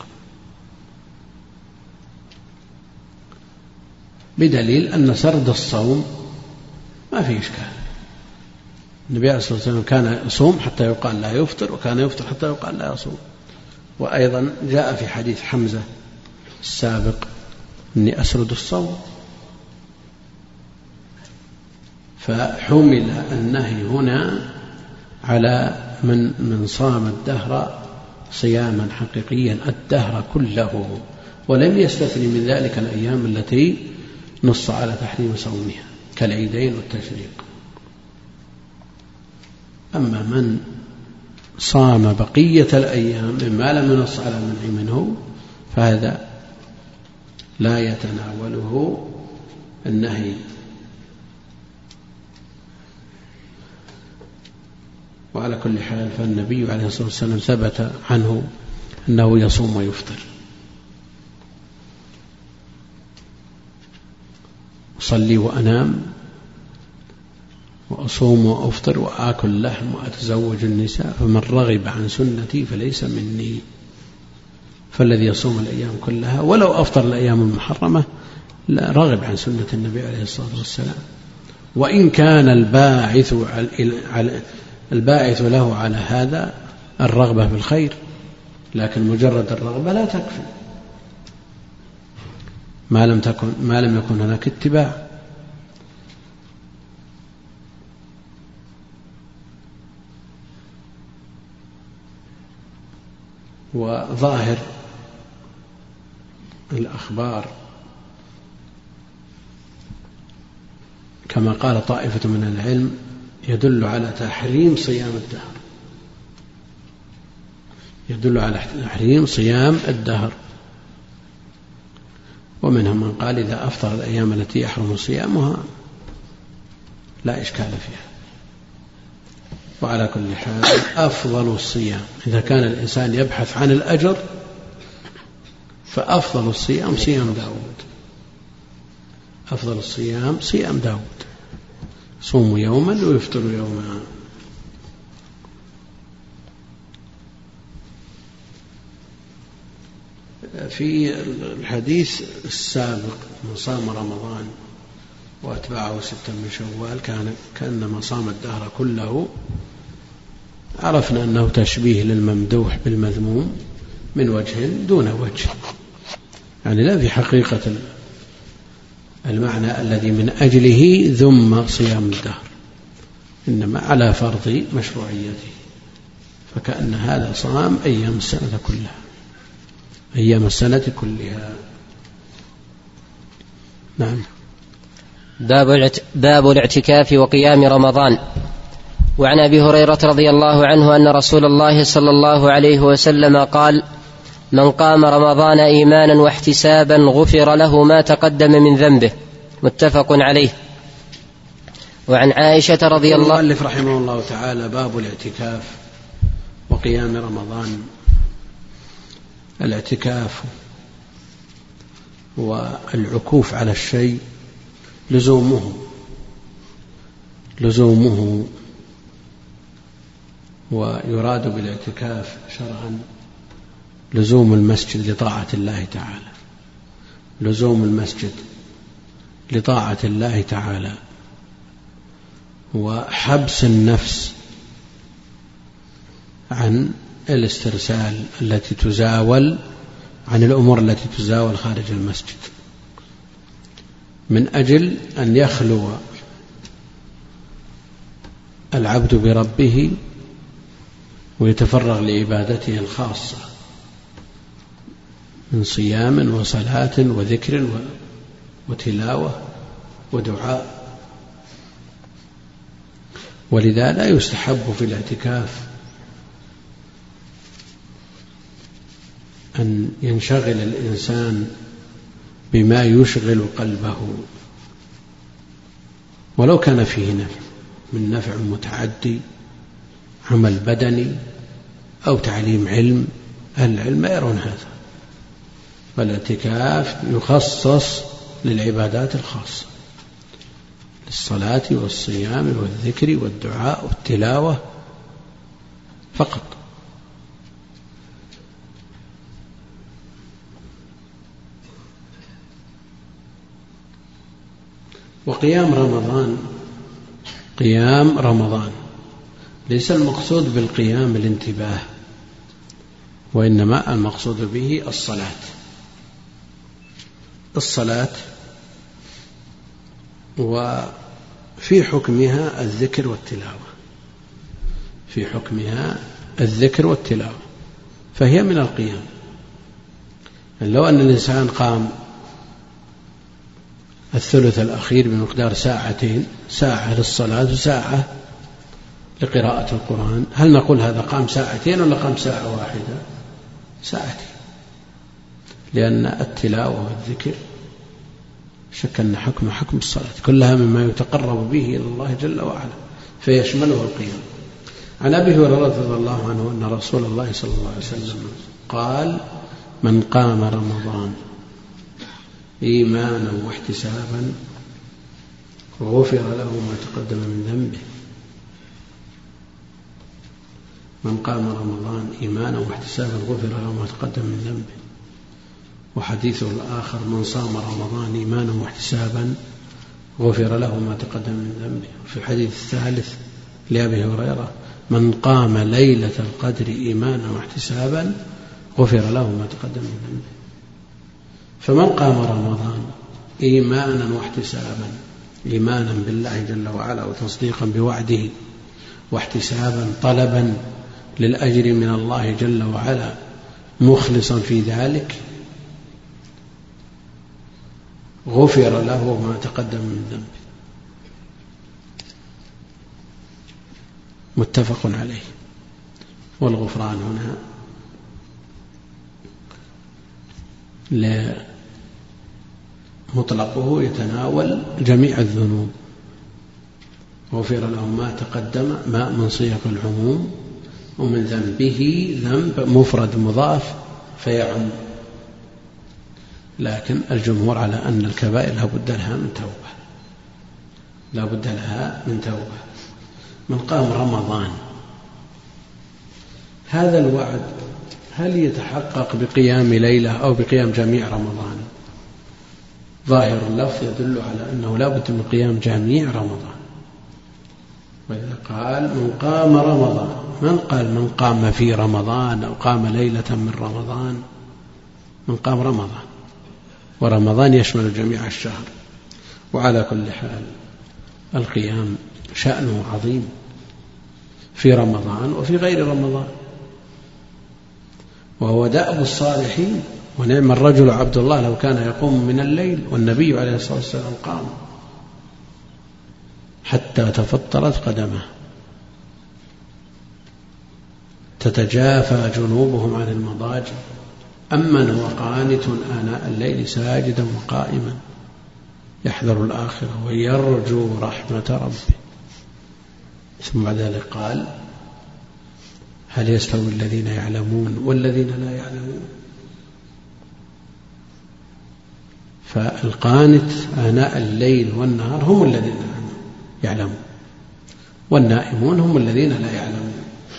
بدليل أن سرد الصوم ما في إشكال. النبي عليه الصلاة والسلام كان يصوم حتى يقال لا يفطر، وكان يفطر حتى يقال لا يصوم. وأيضا جاء في حديث حمزة السابق إني أسرد الصوم، فحمل النهي هنا على من من صام الدهر صياما حقيقيا الدهر كله، ولم يستثني من ذلك الأيام التي نص على تحريم صومها كالعيدين والتشريق. أما من صام بقية الأيام مما لم ينص على منع منه فهذا لا يتناوله النهي. وعلى كل حال فالنبي عليه الصلاة والسلام ثبت عنه أنه يصوم ويفطر. أصلي وأنام وأصوم وأفطر وآكل لحم وأتزوج النساء، فمن رغب عن سنتي فليس مني. فالذي يصوم الأيام كلها ولو أفطر الأيام المحرمة لا رغب عن سنة النبي عليه الصلاة والسلام، وإن كان الباعث الباعث له على هذا الرغبة بالخير، لكن مجرد الرغبة لا تكفي ما لم تكن ما لم يكن هناك اتباع. وظاهر الأخبار كما قال طائفة من العلم يدل على تحريم صيام الدهر، يدل على تحريم صيام الدهر. ومنهم من قال إذا أفطر الأيام التي يحرم صيامها لا إشكال فيها. وعلى كل حال أفضل الصيام إذا كان الإنسان يبحث عن الأجر فأفضل الصيام صيام داود. أفضل الصيام صيام داود، صوم يوما ويفطر يوما. في الحديث السابق من صام رمضان وأتبعه ستا من شوال كان كأنما صام الدهر كله، عرفنا أنه تشبيه للممدوح بالمذموم من وجه دون وجه، يعني لا في حقيقة المعنى الذي من أجله ذم صيام الدهر، إنما على فرض مشروعيته، فكأن هذا صام أيام السنة كلها أيام السنة كلها. نعم. باب الاعتكاف وقيام رمضان. وعن أبي هريرة رضي الله عنه أن رسول الله صلى الله عليه وسلم قال: من قام رمضان إيمانا واحتسابا غفر له ما تقدم من ذنبه. متفق عليه. وعن عائشة رضي الله عنها المؤلف رحمه الله تعالى باب الاعتكاف وقيام رمضان. الاعتكاف والعكوف على الشيء لزومه لزومه ويراد بالاعتكاف شرعا لزوم المسجد لطاعة الله تعالى، لزوم المسجد لطاعة الله تعالى، وحبس النفس عن الاسترسال التي تزاول عن الأمور التي تزاول خارج المسجد، من أجل أن يخلو العبد بربه ويتفرغ لعبادته الخاصة من صيام وصلاة وذكر وتلاوة ودعاء. ولذا لا يستحب في الاعتكاف أن ينشغل الإنسان بما يشغل قلبه ولو كان فيه نفع من نفع متعدي، عمل بدني أو تعليم علم. أهل العلم لا يرون هذا، فالاعتكاف يخصص للعبادات الخاصة، للصلاة والصيام والذكر والدعاء والتلاوة فقط. وقيام رمضان قيام رمضان ليس المقصود بالقيام الانتباه، وإنما المقصود به الصلاة. الصلاة وفي حكمها الذكر والتلاوة، في حكمها الذكر والتلاوة، فهي من القيام. لو أن الإنسان قام الثلث الأخير بمقدار ساعتين، ساعة للصلاة وساعة لقراءة القرآن، هل نقول هذا قام ساعتين ولا قام ساعة واحدة؟ ساعتين، لأن التلاوة والذكر شك أن حكم حكم الصلاة كلها مما يتقرب به إلى الله جل وعلا فيشمله القيام. عن أبي هريرة رضي الله عنه أن رسول الله صلى الله عليه وسلم قال: من قام رمضان إيمانا واحتسابا غفر له ما تقدم من ذنبه. من قام رمضان إيمانا واحتسابا غفر له ما تقدم من ذنبه. وحديثه الآخر: من صام رمضان إيمانا واحتسابا غفر له ما تقدم من ذنبه. في الحديث الثالث لأبي هريرة: من قام ليلة القدر إيمانا واحتسابا غفر له ما تقدم من ذنبه. فمن قام رمضان إيمانا واحتسابا، إيمانا بالله جل وعلا وتصديقا بوعده، واحتسابا طلبا للأجر من الله جل وعلا مخلصا في ذلك، غفر له ما تقدم من ذنبه. متفق عليه. والغفران هنا مطلقه يتناول جميع الذنوب، غفر له ما تقدم ما من صيغ العموم، ومن ذنبه ذنب مفرد مضاف فيعم. لكن الجمهور على أن الكبائر لا بد لها من توبة، لا بد لها من توبة. من قام رمضان، هذا الوعد هل يتحقق بقيام ليلة أو بقيام جميع رمضان؟ ظاهر اللفظ يدل على أنه لا بد من قيام جميع رمضان. وإذا قال من قام رمضان، من قال من قام في رمضان أو قام ليلة من رمضان؟ من قام رمضان، ورمضان يشمل جميع الشهر. وعلى كل حال القيام شأنه عظيم في رمضان وفي غير رمضان، وهو دأب الصالحين. ونعم الرجل عبد الله لو كان يقوم من الليل، والنبي عليه الصلاة والسلام قام حتى تفطرت قدمه، تتجافى جنوبهم عن المضاجع، أمن هو قانت آناء الليل ساجدا وقائما يحذر الآخرة ويرجو رحمة ربه. ثم بعد ذلك قال: هل يستوي الذين يعلمون والذين لا يعلمون؟ فالقانت آناء الليل والنهار هم الذين يعلمون، والنائمون هم الذين لا يعلمون.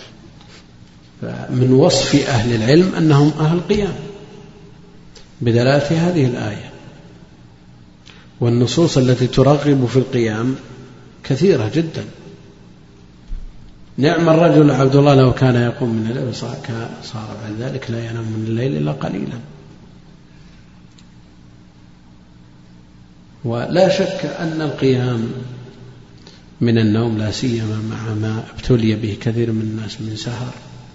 فمن وصف أهل العلم أنهم أهل القيام بدلالة هذه الآية. والنصوص التي ترغب في القيام كثيرة جدا. نعم الرجل عبد الله لو كان يقوم من الليل صار بعد ذلك لا ينام من الليل إلا قليلا. ولا شك أن القيام من النوم لا سيما مع ما ابتلي به كثير من الناس من سهر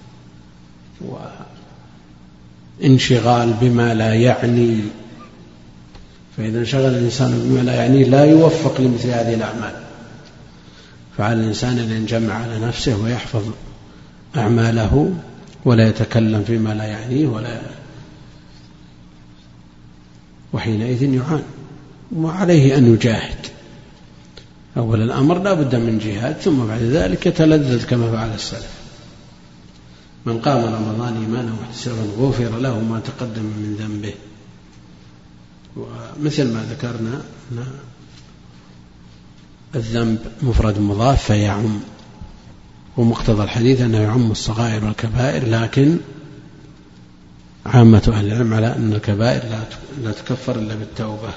وانشغال بما لا يعني، فإذا انشغل الإنسان بما لا يعني لا يوفق لمثل هذه الأعمال. فعلى الإنسان أن ينجمع على نفسه ويحفظ أعماله ولا يتكلم فيما لا يعنيه، ولا وحينئذ يعان. وعليه أن يجاهد. أول الأمر لا بد من جهاد، ثم بعد ذلك يتلذذ كما فعل السلف. من قام رمضان إيمانا واحتسابا غفر له ما تقدم من ذنبه. ومثل ما ذكرنا الذنب مفرد مضاف فيعم، ومقتضى الحديث أنه يعم الصغائر والكبائر، لكن عامة أهل العلم على أن الكبائر لا تكفر إلا بالتوبة.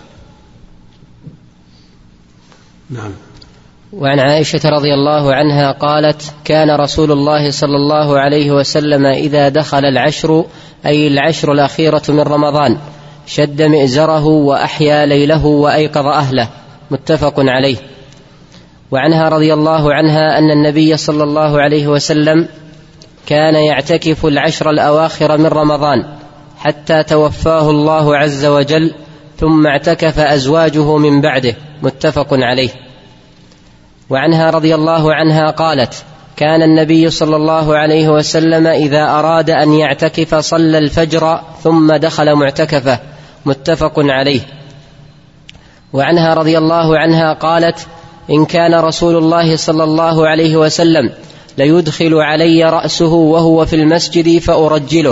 نعم. وعن عائشة رضي الله عنها قالت: كان رسول الله صلى الله عليه وسلم إذا دخل العشر، أي العشر الأخيرة من رمضان، شد مئزره وأحيا ليله وأيقظ أهله. متفق عليه. وعنها رضي الله عنها أن النبي صلى الله عليه وسلم كان يعتكف العشر الأواخر من رمضان حتى توفاه الله عز وجل، ثم اعتكف أزواجه من بعده. متفق عليه. وعنها رضي الله عنها قالت: كان النبي صلى الله عليه وسلم إذا أراد أن يعتكف صلى الفجر ثم دخل معتكفه. متفق عليه. وعنها رضي الله عنها قالت: إن كان رسول الله صلى الله عليه وسلم ليدخل علي رأسه وهو في المسجد فأرجله.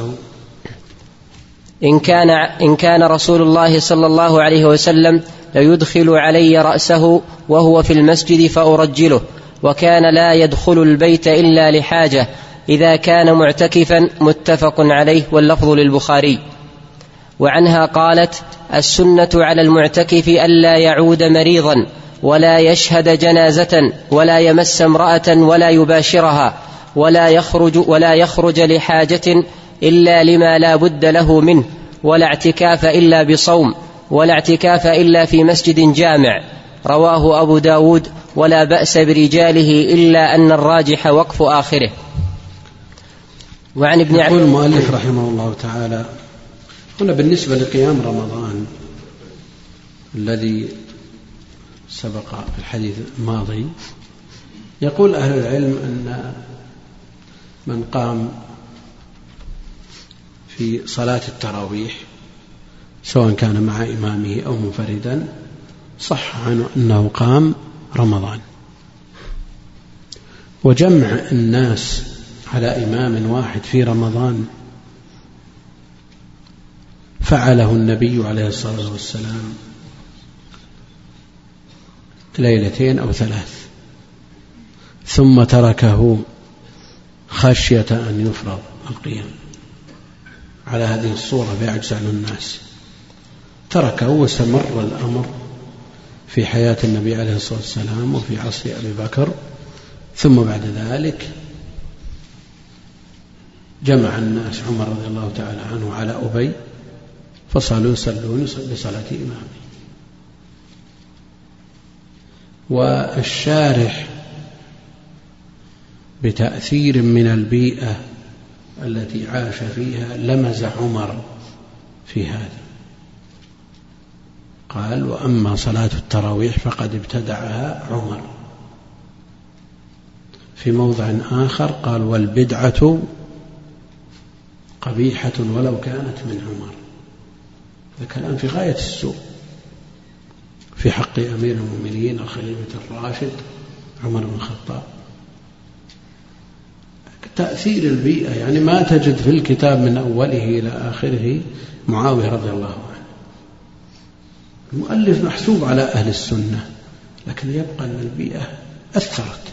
إن كان, إن كان رسول الله صلى الله عليه وسلم ليدخل علي رأسه وهو في المسجد فأرجله، وكان لا يدخل البيت إلا لحاجة إذا كان معتكفا. متفق عليه، واللفظ للبخاري. وعنها قالت: السنة على المعتكف ألا يعود مريضا ولا يشهد جنازة ولا يمس امرأة ولا يباشرها ولا يخرج, ولا يخرج لحاجة إلا لما لا بد له منه، ولا اعتكاف إلا بصوم، ولا اعتكاف إلا في مسجد جامع. رواه أبو داود، ولا بأس برجاله إلا أن الراجح وقف آخره. وعن ابن يقول المؤلف رحمه الله تعالى: هنا بالنسبة لقيام رمضان الذي سبق في الحديث الماضي، يقول أهل العلم أن من قام في صلاة التراويح سواء كان مع إمامه أو منفردا صح عنه أنه قام رمضان. وجمع الناس على إمام واحد في رمضان فعله النبي عليه الصلاة والسلام ليلتين أو ثلاث، ثم تركه خشية أن يفرض القيام على هذه الصورة فيعجز عنه الناس. تركه واستمر الأمر في حياة النبي عليه الصلاة والسلام وفي عصر أبي بكر، ثم بعد ذلك جمع الناس عمر رضي الله تعالى عنه على أبي فصلوا يصلون بصلاة إمامه. والشارح بتأثير من البيئة التي عاش فيها لمز عمر في هذا، قال: وأما صلاة التراويح فقد ابتدعها عمر. في موضع آخر قال: والبدعة قبيحة ولو كانت من عمر. هذا كلام في غاية السوء في حق أمير المؤمنين الخليفة الراشد عمر بن الخطاب. تأثير البيئة، يعني ما تجد في الكتاب من أوله إلى آخره معاوية رضي الله عنه. المؤلف محسوب على أهل السنة، لكن يبقى أن البيئة أثرت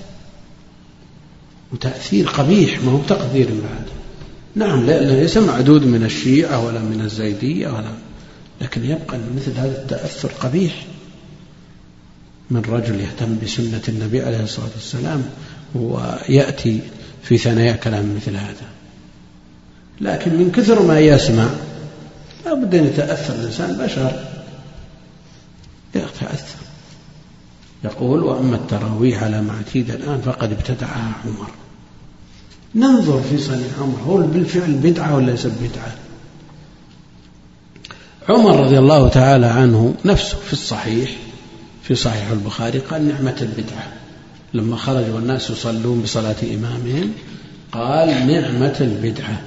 وتأثير قبيح، ما هو تقدير بعد. نعم، ليس معدود من الشيعة ولا من الزيدية ولا، لكن يبقى أن مثل هذا التأثر قبيح من رجل يهتم بسنة النبي عليه الصلاة والسلام ويأتي في ثنايا كلام مثل هذا. لكن من كثر ما يسمع لا بد أن يتأثر الإنسان، بشر يتأثر. يقول: وأما التراويح على ما اعتيد الآن فقد ابتدعها عمر. ننظر في صنيع عمر، هو بالفعل بدعة ولا ليس بدعة؟ عمر رضي الله تعالى عنه نفسه في الصحيح في صحيح البخاري قال: نعمة البدعة. لما خرج والناس يصلون بصلاة إمامهم قال: نعمة البدعة.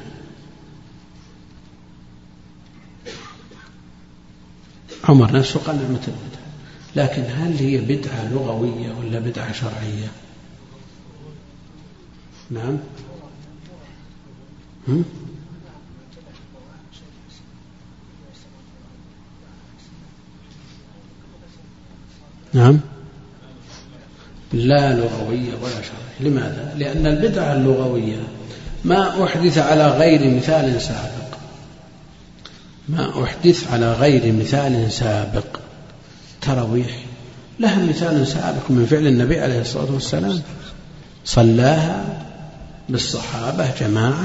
عمر نفسه قال نعمة البدعة. لكن هل هي بدعة لغوية ولا بدعة شرعية؟ نعم. هم؟ نعم، لا لغوية ولا شرعية. لماذا؟ لأن البدعة اللغوية ما أحدث على غير مثال سابق، ما أحدث على غير مثال سابق. تراويح لها مثال سابق من فعل النبي عليه الصلاة والسلام، صلاها بالصحابة جماعة،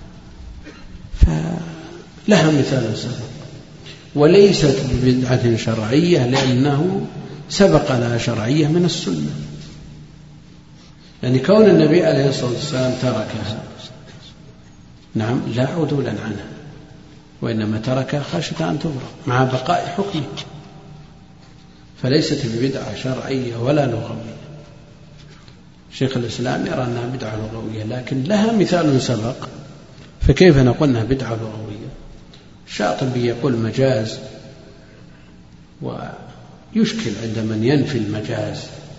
فلها مثال سابق، وليست ببدعة شرعية لأنه سبق لها شرعية من السنة. يعني كون النبي عليه الصلاة والسلام تركها نعم لا عدولا عنها، وإنما تركها خشية أن تفرض مع بقاء حكمه، فليست ببدعة شرعية ولا لغوية. شيخ الإسلام يرى أنها بدعة لغوية لكن لها مثال سبق، فكيف نقول أنها بدعة لغوية؟ الشاطبي يقول مجاز يشكل عند من ينفي المجاز،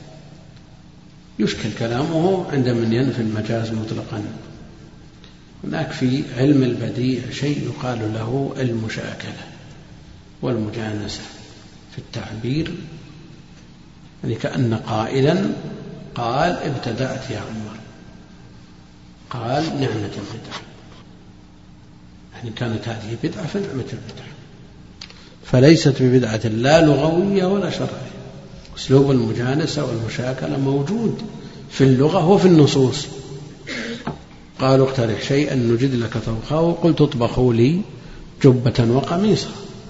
يشكل كلامه عند من ينفي المجاز مطلقا. هناك في علم البديع شيء يقال له المشاكلة والمجانسة في التعبير، يعني كأن قائلا قال ابتدأت يا عمر، قال نعمة البدعة، يعني كانت هذه بدعة فنعمة البدعة، فليست ببدعة لا لغوية ولا شرعية. أسلوب المجانسة والمشاكلة موجود في اللغة وفي النصوص. قالوا اقترح شيئا نجد لك طبخه، قلت اطبخوا لي جبة وقميصا.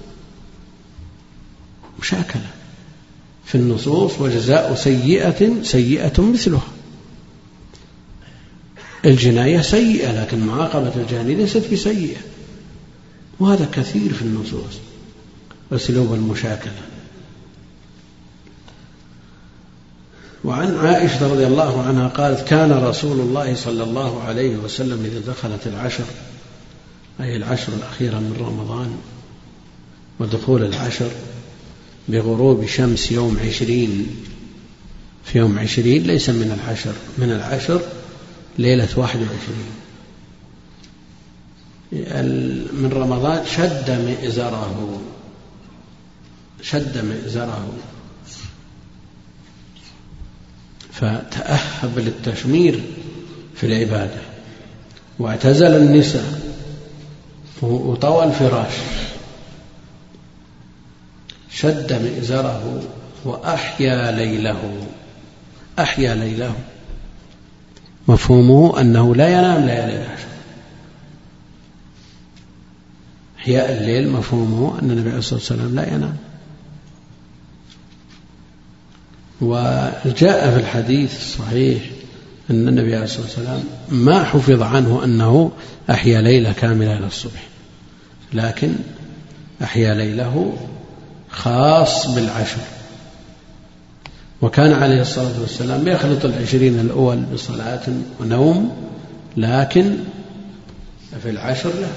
مشاكلة في النصوص، وجزاء سيئة سيئة مثلها. الجناية سيئة، لكن معاقبة الجاني ليست بسيئة، وهذا كثير في النصوص. أسلوب المشاكلة. وعن عائشة رضي الله عنها قالت كان رسول الله صلى الله عليه وسلم إذا دخلت العشر، أي العشر الأخيرة من رمضان، ودخول العشر بغروب شمس يوم عشرين، في يوم عشرين ليس من العشر، من العشر ليلة واحد وعشرين من رمضان، شد مئزره شد مئزره فتأهب للتشمير في العبادة، واعتزل النساء وطوى الفراش، شد مئزره وأحيا ليله. أحيا ليله مفهومه أنه لا ينام ليالي العشر. إحياء الليل مفهومه أن النبي عليه الصلاة والسلام لا ينام. وجاء في الحديث الصحيح أن النبي عليه الصلاة والسلام ما حفظ عنه أنه أحيا ليلة كاملة إلى الصبح، لكن أحيا ليله خاص بالعشر. وكان عليه الصلاة والسلام يخلط العشرين الأول بصلاة ونوم، لكن في العشر له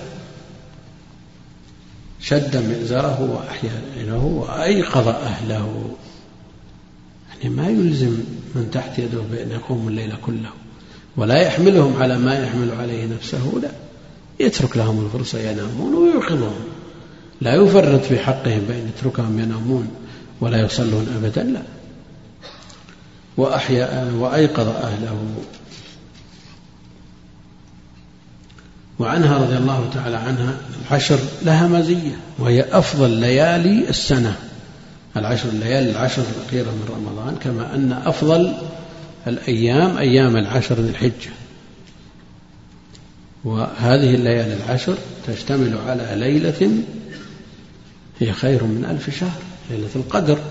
شد مئزره وأحيا ليله وأيقظ أهله. يعني ما يلزم من تحت يده بأن يقوم الليل كله ولا يحملهم على ما يحمل عليه نفسه، لا، يترك لهم الفرصة ينامون ويوقظهم، لا يفرط في حقهم بأن يتركهم ينامون ولا يصلون أبدا، لا. وأحيا وأيقظ أهله. وعنها رضي الله تعالى عنها العشر لها مزية، وهي أفضل ليالي السنة. العشر الليالي العشر الأخيرة من رمضان، كما أن أفضل الأيام أيام العشر ذي الحجة. وهذه الليالي العشر تشتمل على ليلة هي خير من ألف شهر، ليلة القدر.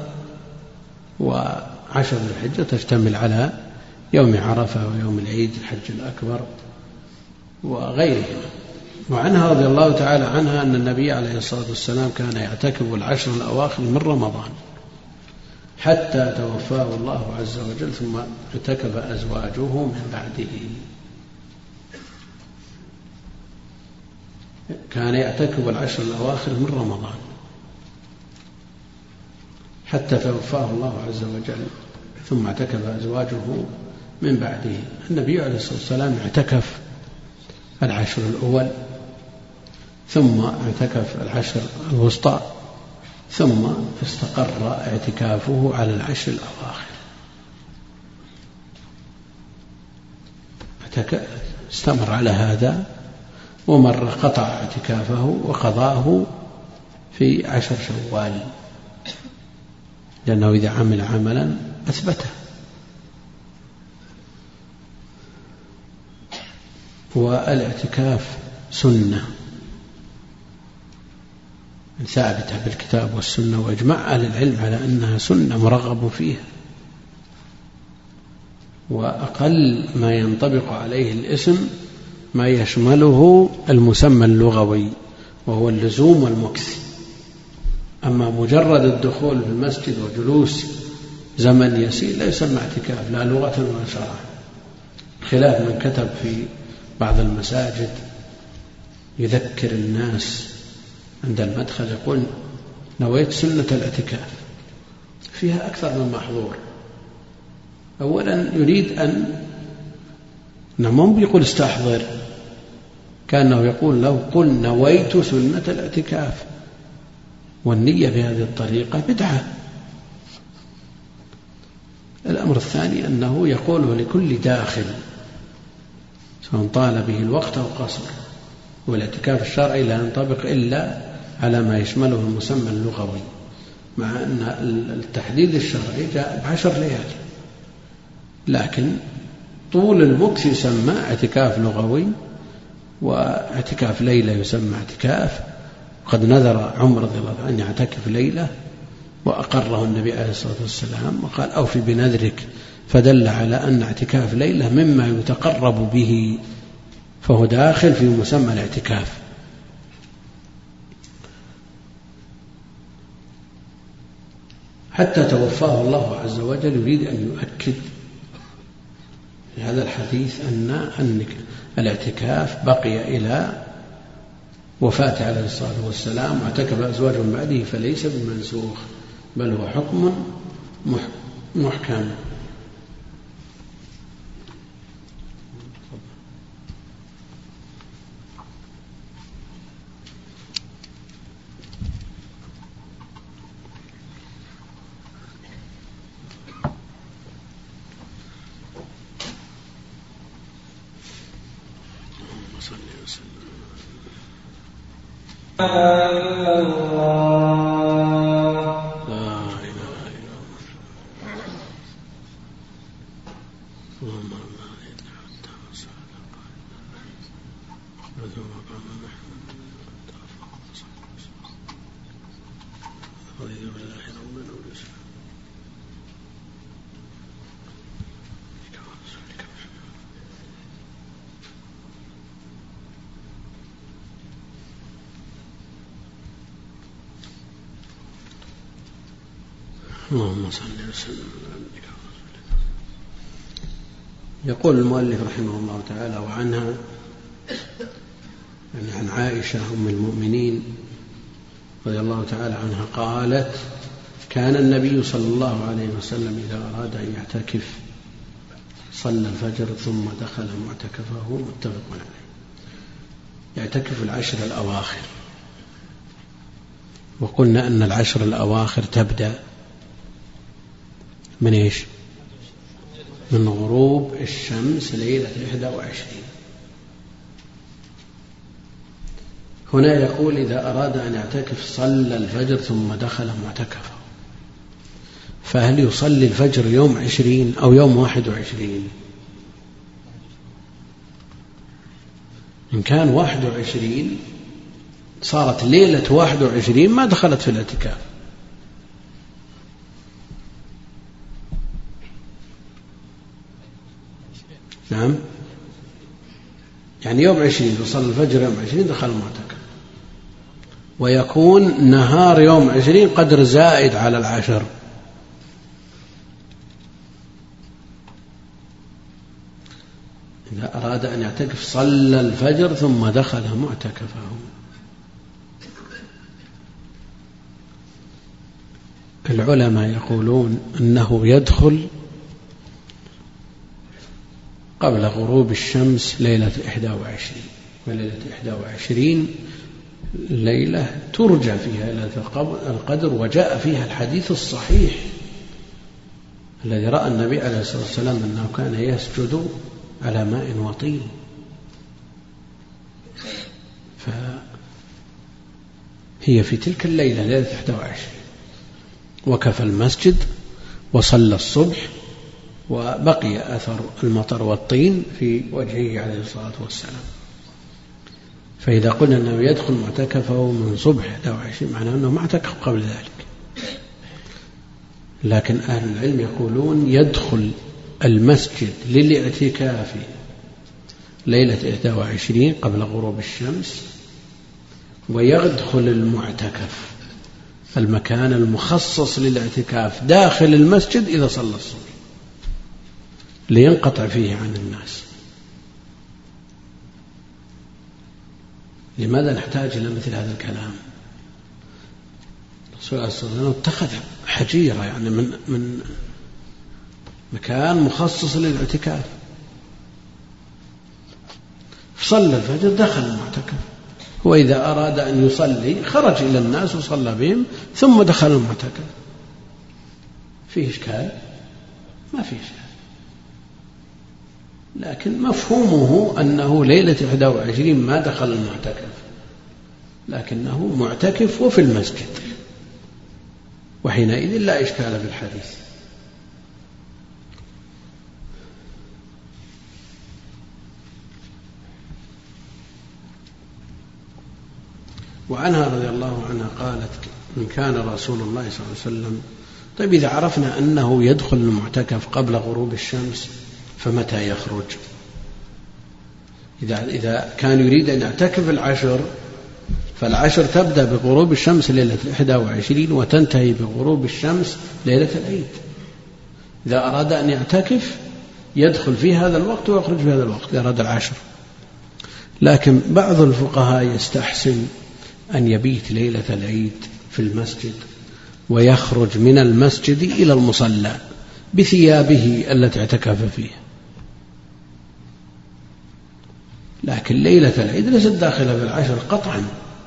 وعشر ذي الحجة تشتمل على يوم عرفة ويوم العيد الحج الأكبر وغيرهما. وعنها رضي الله تعالى عنها أن النبي عليه الصلاة والسلام كان يعتكف العشر الأواخر من رمضان حتى توفاه الله عز وجل، ثم اعتكف أزواجه من بعده. كان يعتكف العشر الأواخر من رمضان حتى توفاه الله عز وجل، ثم اعتكف أزواجه من بعده. النبي عليه الصلاة والسلام اعتكف العشر الأول، ثم اعتكف العشر الوسطى، ثم استقر اعتكافه على العشر الأواخر. استمر على هذا، ومر قطع اعتكافه وقضاه في عشر شوال، لأنه إذا عمل عملا أثبته. والاعتكاف سنة ثابتة بالكتاب والسنة، وإجماع أهل العلم على أنها سنة مرغب فيها. وأقل ما ينطبق عليه الاسم ما يشمله المسمى اللغوي، وهو اللزوم والمكث. أما مجرد الدخول في المسجد وجلوس زمن يسير لا يسمى اعتكاف، لا لغة ولا شرعا، خلاف من كتب في بعض المساجد يذكر الناس عند المدخل يقول نويت سنة الاعتكاف، فيها أكثر من محظور. أولا يريد أن نمم يقول استحضر، كأنه يقول لو قل نويت سنة الاعتكاف، والنية بهذه الطريقة بدعة. الأمر الثاني أنه يقوله لكل داخل سواء طال به الوقت أو قصر، والاعتكاف الشرعي لا ينطبق إلا على ما يشمله المسمى اللغوي، مع أن التحديد الشرعي جاء بعشر ليالي، لكن طول المكث يسمى اعتكاف لغوي، واعتكاف ليلة يسمى اعتكاف. قد نذر عمر رضي الله عنه أن يعتكف ليلة وأقره النبي عليه الصلاة والسلام وقال أوفي بنذرك، فدل على أن اعتكاف ليلة مما يتقرب به، فهو داخل في مسمى الاعتكاف. حتى توفاه الله عز وجل يريد أن يؤكد في هذا الحديث أن الاعتكاف بقي إلى وفاته عليه الصلاة والسلام، واعتكف أزواجه من بعده، فليس بمنسوخ بل هو حكم محكم. اللهم صل وسلم على نبيك ورسولك. يقول المؤلف رحمه الله تعالى: وعنها يعني عن عائشة أم المؤمنين رضي الله تعالى عنها قالت: كان النبي صلى الله عليه وسلم إذا أراد أن يعتكف صلى الفجر ثم دخل معتكفه. متفق عليه. يعتكف العشر الأواخر، وقلنا أن العشر الأواخر تبدأ من إيش؟ من غروب الشمس ليلة إحدى وعشرين. هنا يقول: إذا أراد أن يعتكف صلى الفجر ثم دخل معتكفه. فهل يصلي الفجر يوم عشرين أو يوم واحد وعشرين؟ إن كان واحد وعشرين صارت ليلة واحد وعشرين ما دخلت في الاعتكاف. نعم، يعني يوم عشرين يصلي الفجر يوم عشرين دخل المعتكف، ويكون نهار يوم عشرين قدر زائد على العشر. إذا أراد أن يعتكف صلى الفجر ثم دخل معتكفه. العلماء يقولون أنه يدخل قبل غروب الشمس ليلة إحدى وعشرين، وليلة إحدى وعشرين ليلة ترجى فيها ليلة القدر، وجاء فيها الحديث الصحيح الذي رأى النبي عليه الصلاة والسلام أنه كان يسجد على ماء وطين. فهي في تلك الليلة ليلة إحدى وعشرين، وكفى المسجد وصلى الصبح، وبقي أثر المطر والطين في وجهه عليه الصلاة والسلام. فإذا قلنا أنه يدخل معتكفه من صبح إحدى وعشرين معناه أنه ما اعتكف قبل ذلك. لكن أهل العلم يقولون يدخل المسجد للاعتكاف ليلة إحدى وعشرين قبل غروب الشمس، ويدخل المعتكف المكان المخصص للاعتكاف داخل المسجد إذا صلى الصبح، لينقطع فيه عن الناس. لماذا نحتاج إلى مثل هذا الكلام؟ الرسول عليه الصلاة والسلام اتخذ حجيرة يعني من من مكان مخصص للاعتكاف، صلى الفجر دخل المعتكف، وإذا أراد أن يصلي خرج إلى الناس وصلى بهم ثم دخل المعتكف. فيه إشكال؟ ما فيه إشكال، لكن مفهومه أنه ليلة إحدى وعشرين ما دخل المعتكف، لكنه معتكف وفي المسجد، وحينئذ لا إشكال في الحديث. وعنها رضي الله عنها قالت إن كان رسول الله صلى الله عليه وسلم، طيب إذا عرفنا أنه يدخل المعتكف قبل غروب الشمس فمتى يخرج؟ إذا إذا كان يريد أن يعتكف العشر، فالعشر تبدأ بغروب الشمس ليلة الإحدى وعشرين وتنتهي بغروب الشمس ليلة العيد. إذا أراد أن يعتكف يدخل في هذا الوقت ويخرج في هذا الوقت إذا أراد العشر. لكن بعض الفقهاء يستحسن أن يبيت ليلة العيد في المسجد ويخرج من المسجد إلى المصلى بثيابه التي اعتكف فيها، لكن ليلة العيد ليست داخلة في العشر قطعا،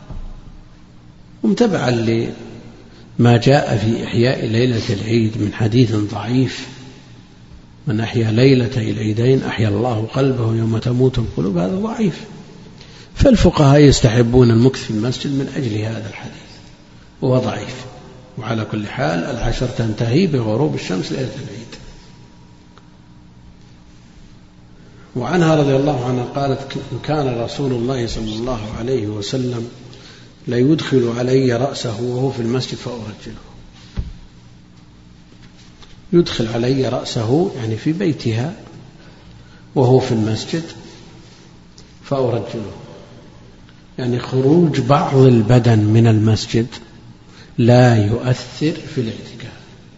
ومتبعا لما جاء في إحياء ليلة العيد من حديث ضعيف: من أحيا ليلتي العيدين أحيا الله قلبه يوم تموت القلوب، هذا ضعيف. فالفقهاء يستحبون المكث في المسجد من أجل هذا الحديث، وهو ضعيف. وعلى كل حال العشر تنتهي بغروب الشمس ليلة العيد. وعنها رضي الله عنها قالت كان رسول الله صلى الله عليه وسلم لا يدخل علي رأسه وهو في المسجد فأرجله. يدخل علي رأسه يعني في بيتها وهو في المسجد فأرجله، يعني خروج بعض البدن من المسجد لا يؤثر في الاعتكاف،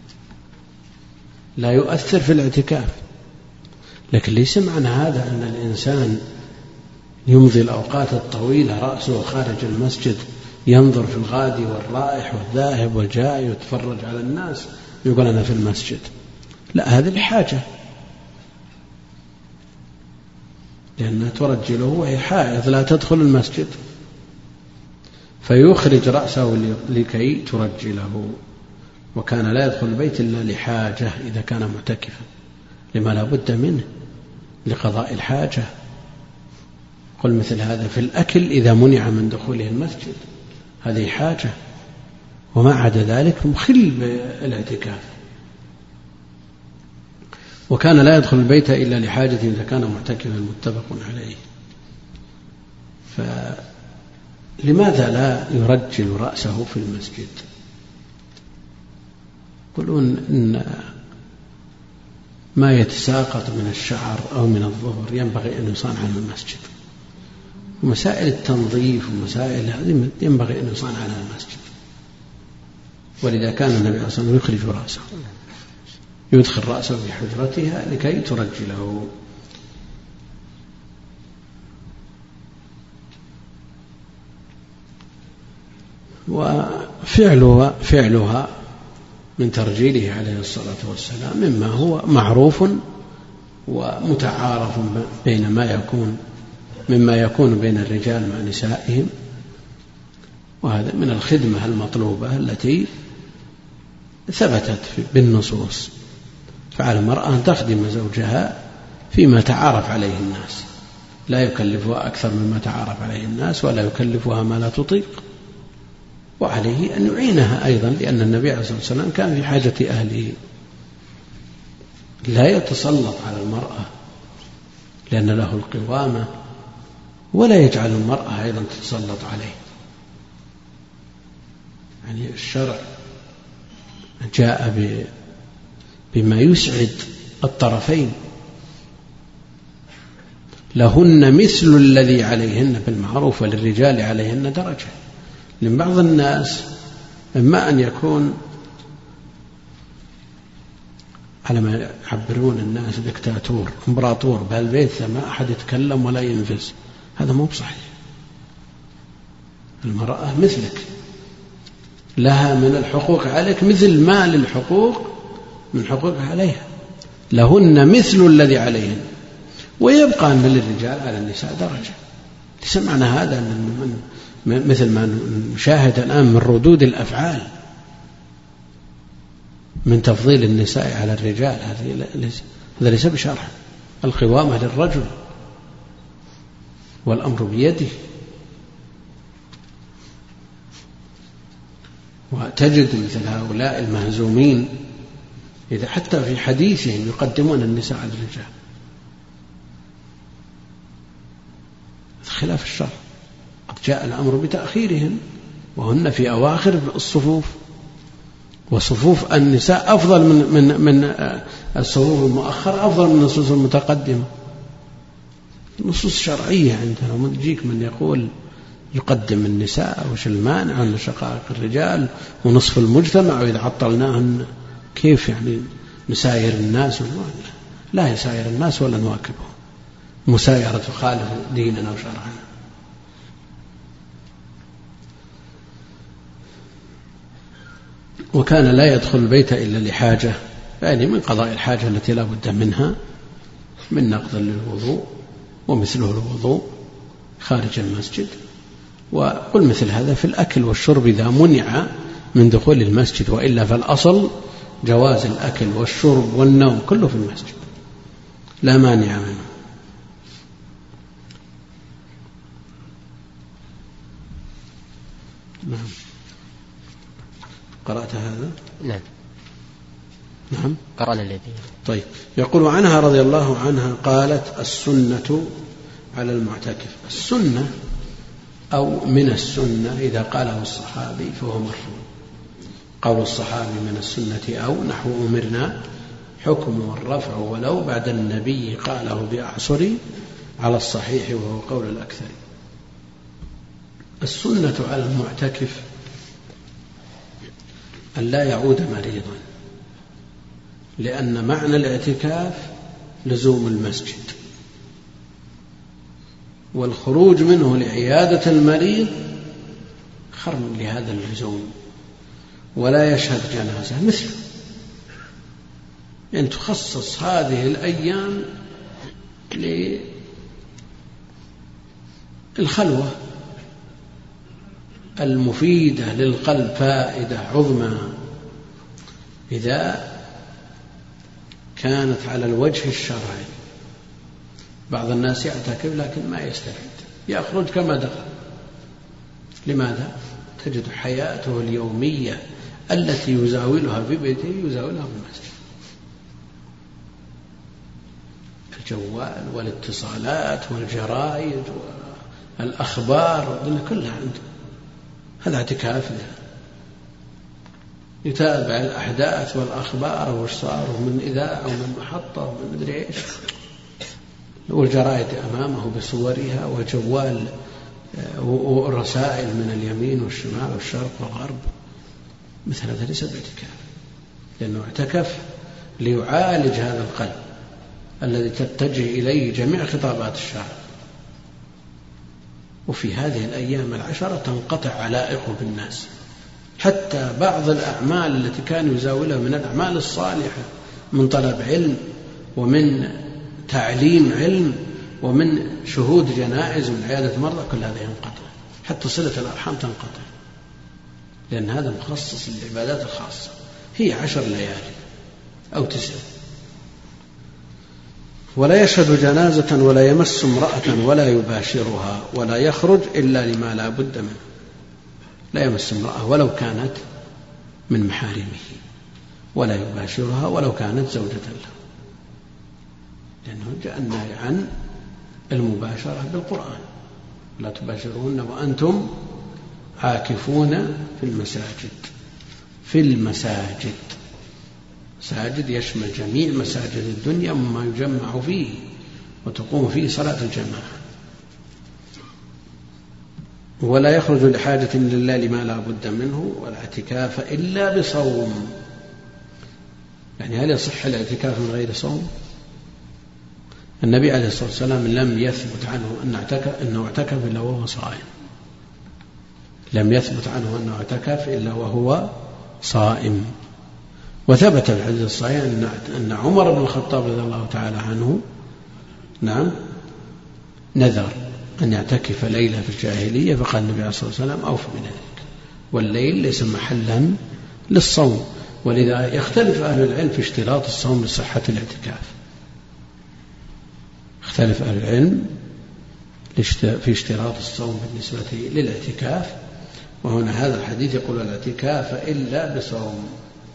لا يؤثر في الاعتكاف. لكن ليس معنى هذا أن الإنسان يمضي الأوقات الطويلة رأسه خارج المسجد ينظر في الغادي والرائح والذاهب والجاي ويتفرج على الناس يقول أنا في المسجد. لا، هذه الحاجة، لأنها ترجله وهي حائض لا تدخل المسجد، فيخرج رأسه لكي ترجله. وكان لا يدخل البيت إلا لحاجة إذا كان معتكفا، لما لا بد منه لقضاء الحاجة. قل مثل هذا في الأكل إذا منع من دخوله المسجد، هذه حاجة، وما عدا ذلك مخل بالاعتكاف. وكان لا يدخل البيت إلا لحاجة إذا كان معتكفا، متفق عليه. فلماذا لا يرجل رأسه في المسجد؟ يقولون إن ما يتساقط من الشعر أو من الظهر ينبغي أن يصان عن المسجد، ومسائل التنظيف ومسائل هذه ينبغي أن يصان عنها المسجد. ولذا كان النبي صلى الله عليه وسلم يخرج رأسه، يدخل رأسه في حجرتها لكي ترجله. وفعلها فعلها من ترجيله عليه الصلاة والسلام مما هو معروف ومتعارف بين ما يكون مما يكون بين الرجال مع نسائهم، وهذا من الخدمة المطلوبة التي ثبتت بالنصوص. فعلى المرأة أن تخدم زوجها فيما تعارف عليه الناس، لا يكلفها أكثر مما تعارف عليه الناس، ولا يكلفها ما لا تطيق. وعليه أن يعينها أيضا، لأن النبي عليه الصلاة والسلام كان في حاجة أهله، لا يتسلط على المرأة لأن له القوامة، ولا يجعل المرأة أيضا تتسلط عليه. يعني الشرع جاء بما يسعد الطرفين، لهن مثل الذي عليهن بالمعروف وللرجال عليهن درجة. لأن بعض الناس إما أن يكون على ما يعبرون الناس دكتاتور امبراطور بهالبيت ما أحد يتكلم ولا ينفذ، هذا مو بصحيح. المرأة مثلك لها من الحقوق عليك مثل ما للحقوق من حقوق عليها، لهن مثل الذي عليهن، ويبقى أن للرجال على النساء درجة. ليس معنى هذا أن من مثل ما نشاهد الآن من ردود الأفعال من تفضيل النساء على الرجال، هذا ليس بشرع. القوامة للرجل والأمر بيده. وتجد مثل هؤلاء المهزومين إذا حتى في حديثهم يقدمون النساء على الرجال، خلاف الشرع. قد جاء الأمر بتأخيرهم وهن في أواخر الصفوف، وصفوف النساء أفضل من من من الصفوف المؤخرة، أفضل من النصوص المتقدمة. نصوص شرعية عندنا، ومن يجيك من يقول يقدم النساء وش المانع عن شقائق الرجال ونصف المجتمع، وإذا عطلناهن كيف يعني نساير الناس؟ لا يساير الناس ولا نواكبهم، مسايرة تخالف ديننا وشرعنا. وكان لا يدخل البيت إلا لحاجة، يعني من قضاء الحاجة التي لا بد منها من نقض للوضوء ومثله الوضوء خارج المسجد. وقل مثل هذا في الأكل والشرب إذا منع من دخول المسجد، وإلا فالأصل جواز الأكل والشرب والنوم كله في المسجد لا مانع منه. نعم. قرأت هذا؟ نعم نعم قرأنا الذي. طيب. يقول عنها رضي الله عنها قالت: السنة على المعتكف. السنة أو من السنة إذا قاله الصحابي فهو مرفوع. قول الصحابي من السنة أو نحو أمرنا حكم الرفع ولو بعد النبي قاله بأعصر على الصحيح وهو قول الأكثر. السنة على المعتكف أن لا يعود مريضا، لأن معنى الاعتكاف لزوم المسجد، والخروج منه لعيادة المريض خرم لهذا اللزوم، ولا يشهد جنازة مثله. يعني تخصص هذه الأيام للخلوة المفيدة للقلب فائدة عظمى إذا كانت على الوجه الشرعي. بعض الناس يعتكف لكن ما يستفيد، يخرج كما دخل. لماذا؟ تجد حياته اليومية التي يزاولها في بيته يزاولها في المسجد، الجوال والاتصالات والجرائد والأخبار كلها عنده. هذا اعتكاف له، يتابع الأحداث والأخبار وش صار من إذاعة ومن محطة ومن مدري إيش، والجرائد أمامه بصورها، وجوال ورسائل من اليمين والشمال والشرق والغرب. مثل هذا ليس باعتكاف، لأنه اعتكف ليعالج هذا القلب الذي تتجه إليه جميع خطابات الشرع. وفي هذه الأيام العشرة تنقطع علائقه بالناس، حتى بعض الأعمال التي كان يزاولها من الأعمال الصالحة من طلب علم ومن تعليم علم ومن شهود جنائز ومن عيادة مرضى، كل هذا ينقطع، حتى صلة الأرحام تنقطع، لأن هذا مخصص للعبادات الخاصة. هي عشر ليالي أو تسع. ولا يشهد جنازة ولا يمس امرأة ولا يباشرها ولا يخرج إلا لما لا بد منه. لا يمس امرأة ولو كانت من محارمه، ولا يباشرها ولو كانت زوجة له، لأنه جاء النهي عن المباشرة بالقرآن: لا تباشرون وأنتم عاكفون في المساجد. في المساجد، مساجد يشمل جميع مساجد الدنيا مما يجمع فيه وتقوم فيه صلاة الجماعة. ولا يخرج لحاجة لله لما لا بد منه، ولا اعتكاف إلا بصوم. يعني هل يصح الاعتكاف من غير صوم؟ النبي عليه الصلاة والسلام لم يثبت عنه أن اعتكف إنه اعتكف إلا وهو صائم، لم يثبت عنه أنه اعتكف إلا وهو صائم. وثبت في الحديث الصحيح أن عمر بن الخطاب رضي الله تعالى عنه نعم نذر أن يعتكف ليلة في الجاهلية، فقال النبي عليه الصلاة والسلام أوفى من ذلك، والليل ليس محلا للصوم. ولذا يختلف أهل العلم في اشتراط الصوم لصحة الاعتكاف، اختلف أهل العلم في اشتراط الصوم بالنسبة للاعتكاف. وهنا هذا الحديث يقول الاعتكاف إلا بصوم،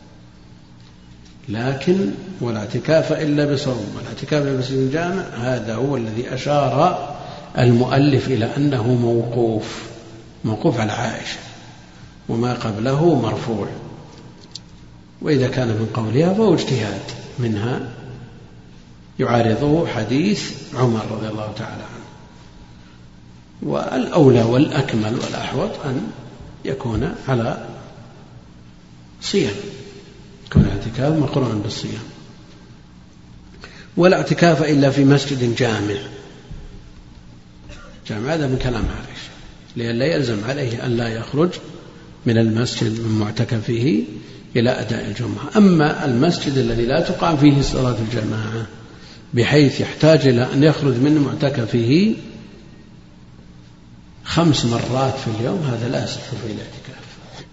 لكن والاعتكاف إلا بصوم والاعتكاف في المسجد الجامع هذا هو الذي أشار المؤلف إلى أنه موقوف موقوف على عائشة، وما قبله مرفوع. وإذا كان من قولها فهو اجتهاد منها يعارضه حديث عمر رضي الله تعالى عنه. والأولى والأكمل والأحوط أن يكون على صيام، يكون الاعتكاف مقرونا بالصيام. ولا اعتكاف إلا في مسجد جامع. جامع هذا من كلام عائشة، لئلا يلزم عليه أن لا يخرج من المسجد من معتكفه إلى أداء الجمعة. أما المسجد الذي لا تقام فيه صلاة الجماعة بحيث يحتاج إلى أن يخرج من معتكفه خمس مرات في اليوم هذا لا يصح فيه الاعتكاف.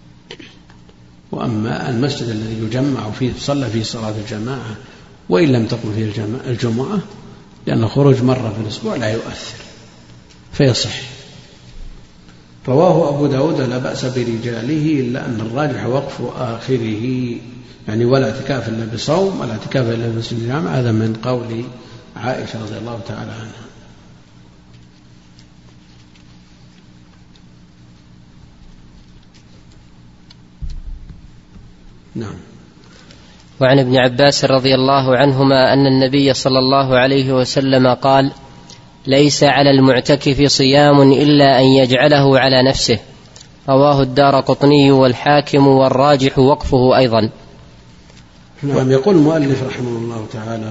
وأما المسجد الذي يجمع فيه صلى فيه صلاة الجماعة وإن لم تقم فيه الجمعة، لأن خروج مرة في الأسبوع لا يؤثر فيصح. رواه أبو داود لا بأس برجاله إلا أن الراجح وقف آخره، يعني ولا اعتكاف إلا بصوم ولا اعتكاف إلا بمسجد الجامع. هذا من قول عائشة رضي الله تعالى عنها. نعم. وعن ابن عباس رضي الله عنهما أن النبي صلى الله عليه وسلم قال: ليس على المعتكف صيام إلا أن يجعله على نفسه. رواه الدارقطني والحاكم والراجح وقفه أيضا. نعم. يقول المؤلف رحمه الله تعالى: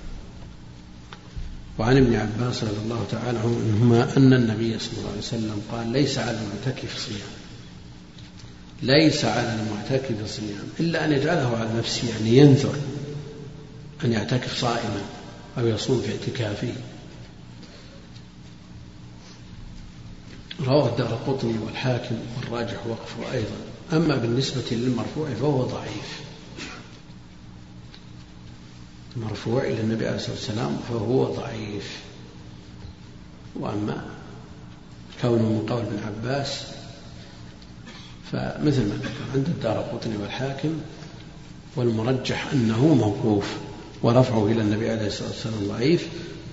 وعن ابن عباس رضي الله تعالى عنهما أن النبي صلى الله عليه وسلم قال: ليس على المعتكف صيام ليس على المعتكف صيام إلا أن يجعله على نفسه، يعني ينذر أن يعتكف صائما أو يصوم في اعتكافه. رواه الدارقطني والحاكم والراجح وقفه أيضا. أما بالنسبة للمرفوع فهو ضعيف، المرفوع إلى النبي عليه الصلاة والسلام فهو ضعيف. وأما كونه من قول ابن عباس فمثل ما ذكر عند الدارقطني والحاكم، والمرجح أنه موقوف ورفعه إلى النبي عليه الصلاة والسلام ضعيف.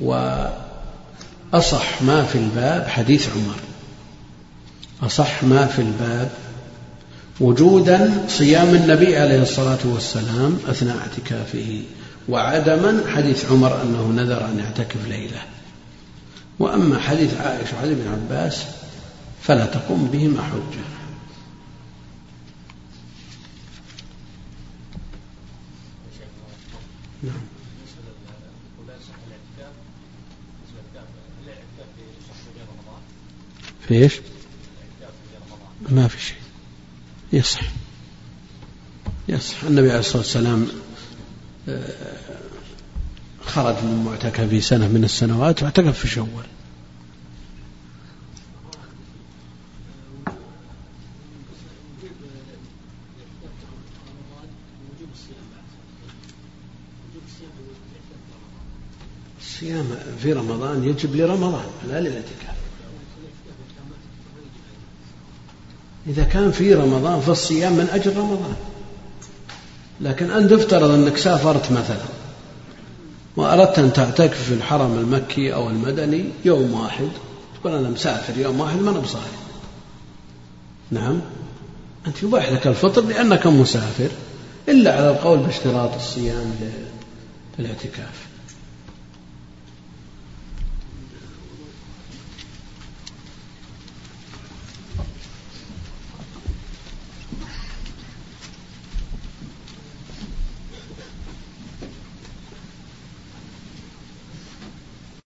وأصح ما في الباب حديث عمر، أصح ما في الباب وجودا صيام النبي عليه الصلاة والسلام أثناء اعتكافه، وعدما حديث عمر أنه نذر أن يعتكف ليلة. وأما حديث عائشة وحديث ابن عباس فلا تقوم بهما حجة. نعم. في إيش؟ ما في شيء، يصح يصح. النبي عليه الصلاة والسلام خرج من معتكف سنة من السنوات واعتكف في شوال. الصيام في رمضان يجب لرمضان لا للاعتكاف. إذا كان في رمضان فالصيام من أجل رمضان، لكن أن تفترض أنك سافرت مثلا وأردت أن تعتكف في الحرم المكي أو المدني يوم واحد، تقول أنا مسافر يوم واحد ما أنا بصائم. نعم، أنت يباح لك الفطر لأنك مسافر، إلا على القول باشتراط الصيام للاعتكاف.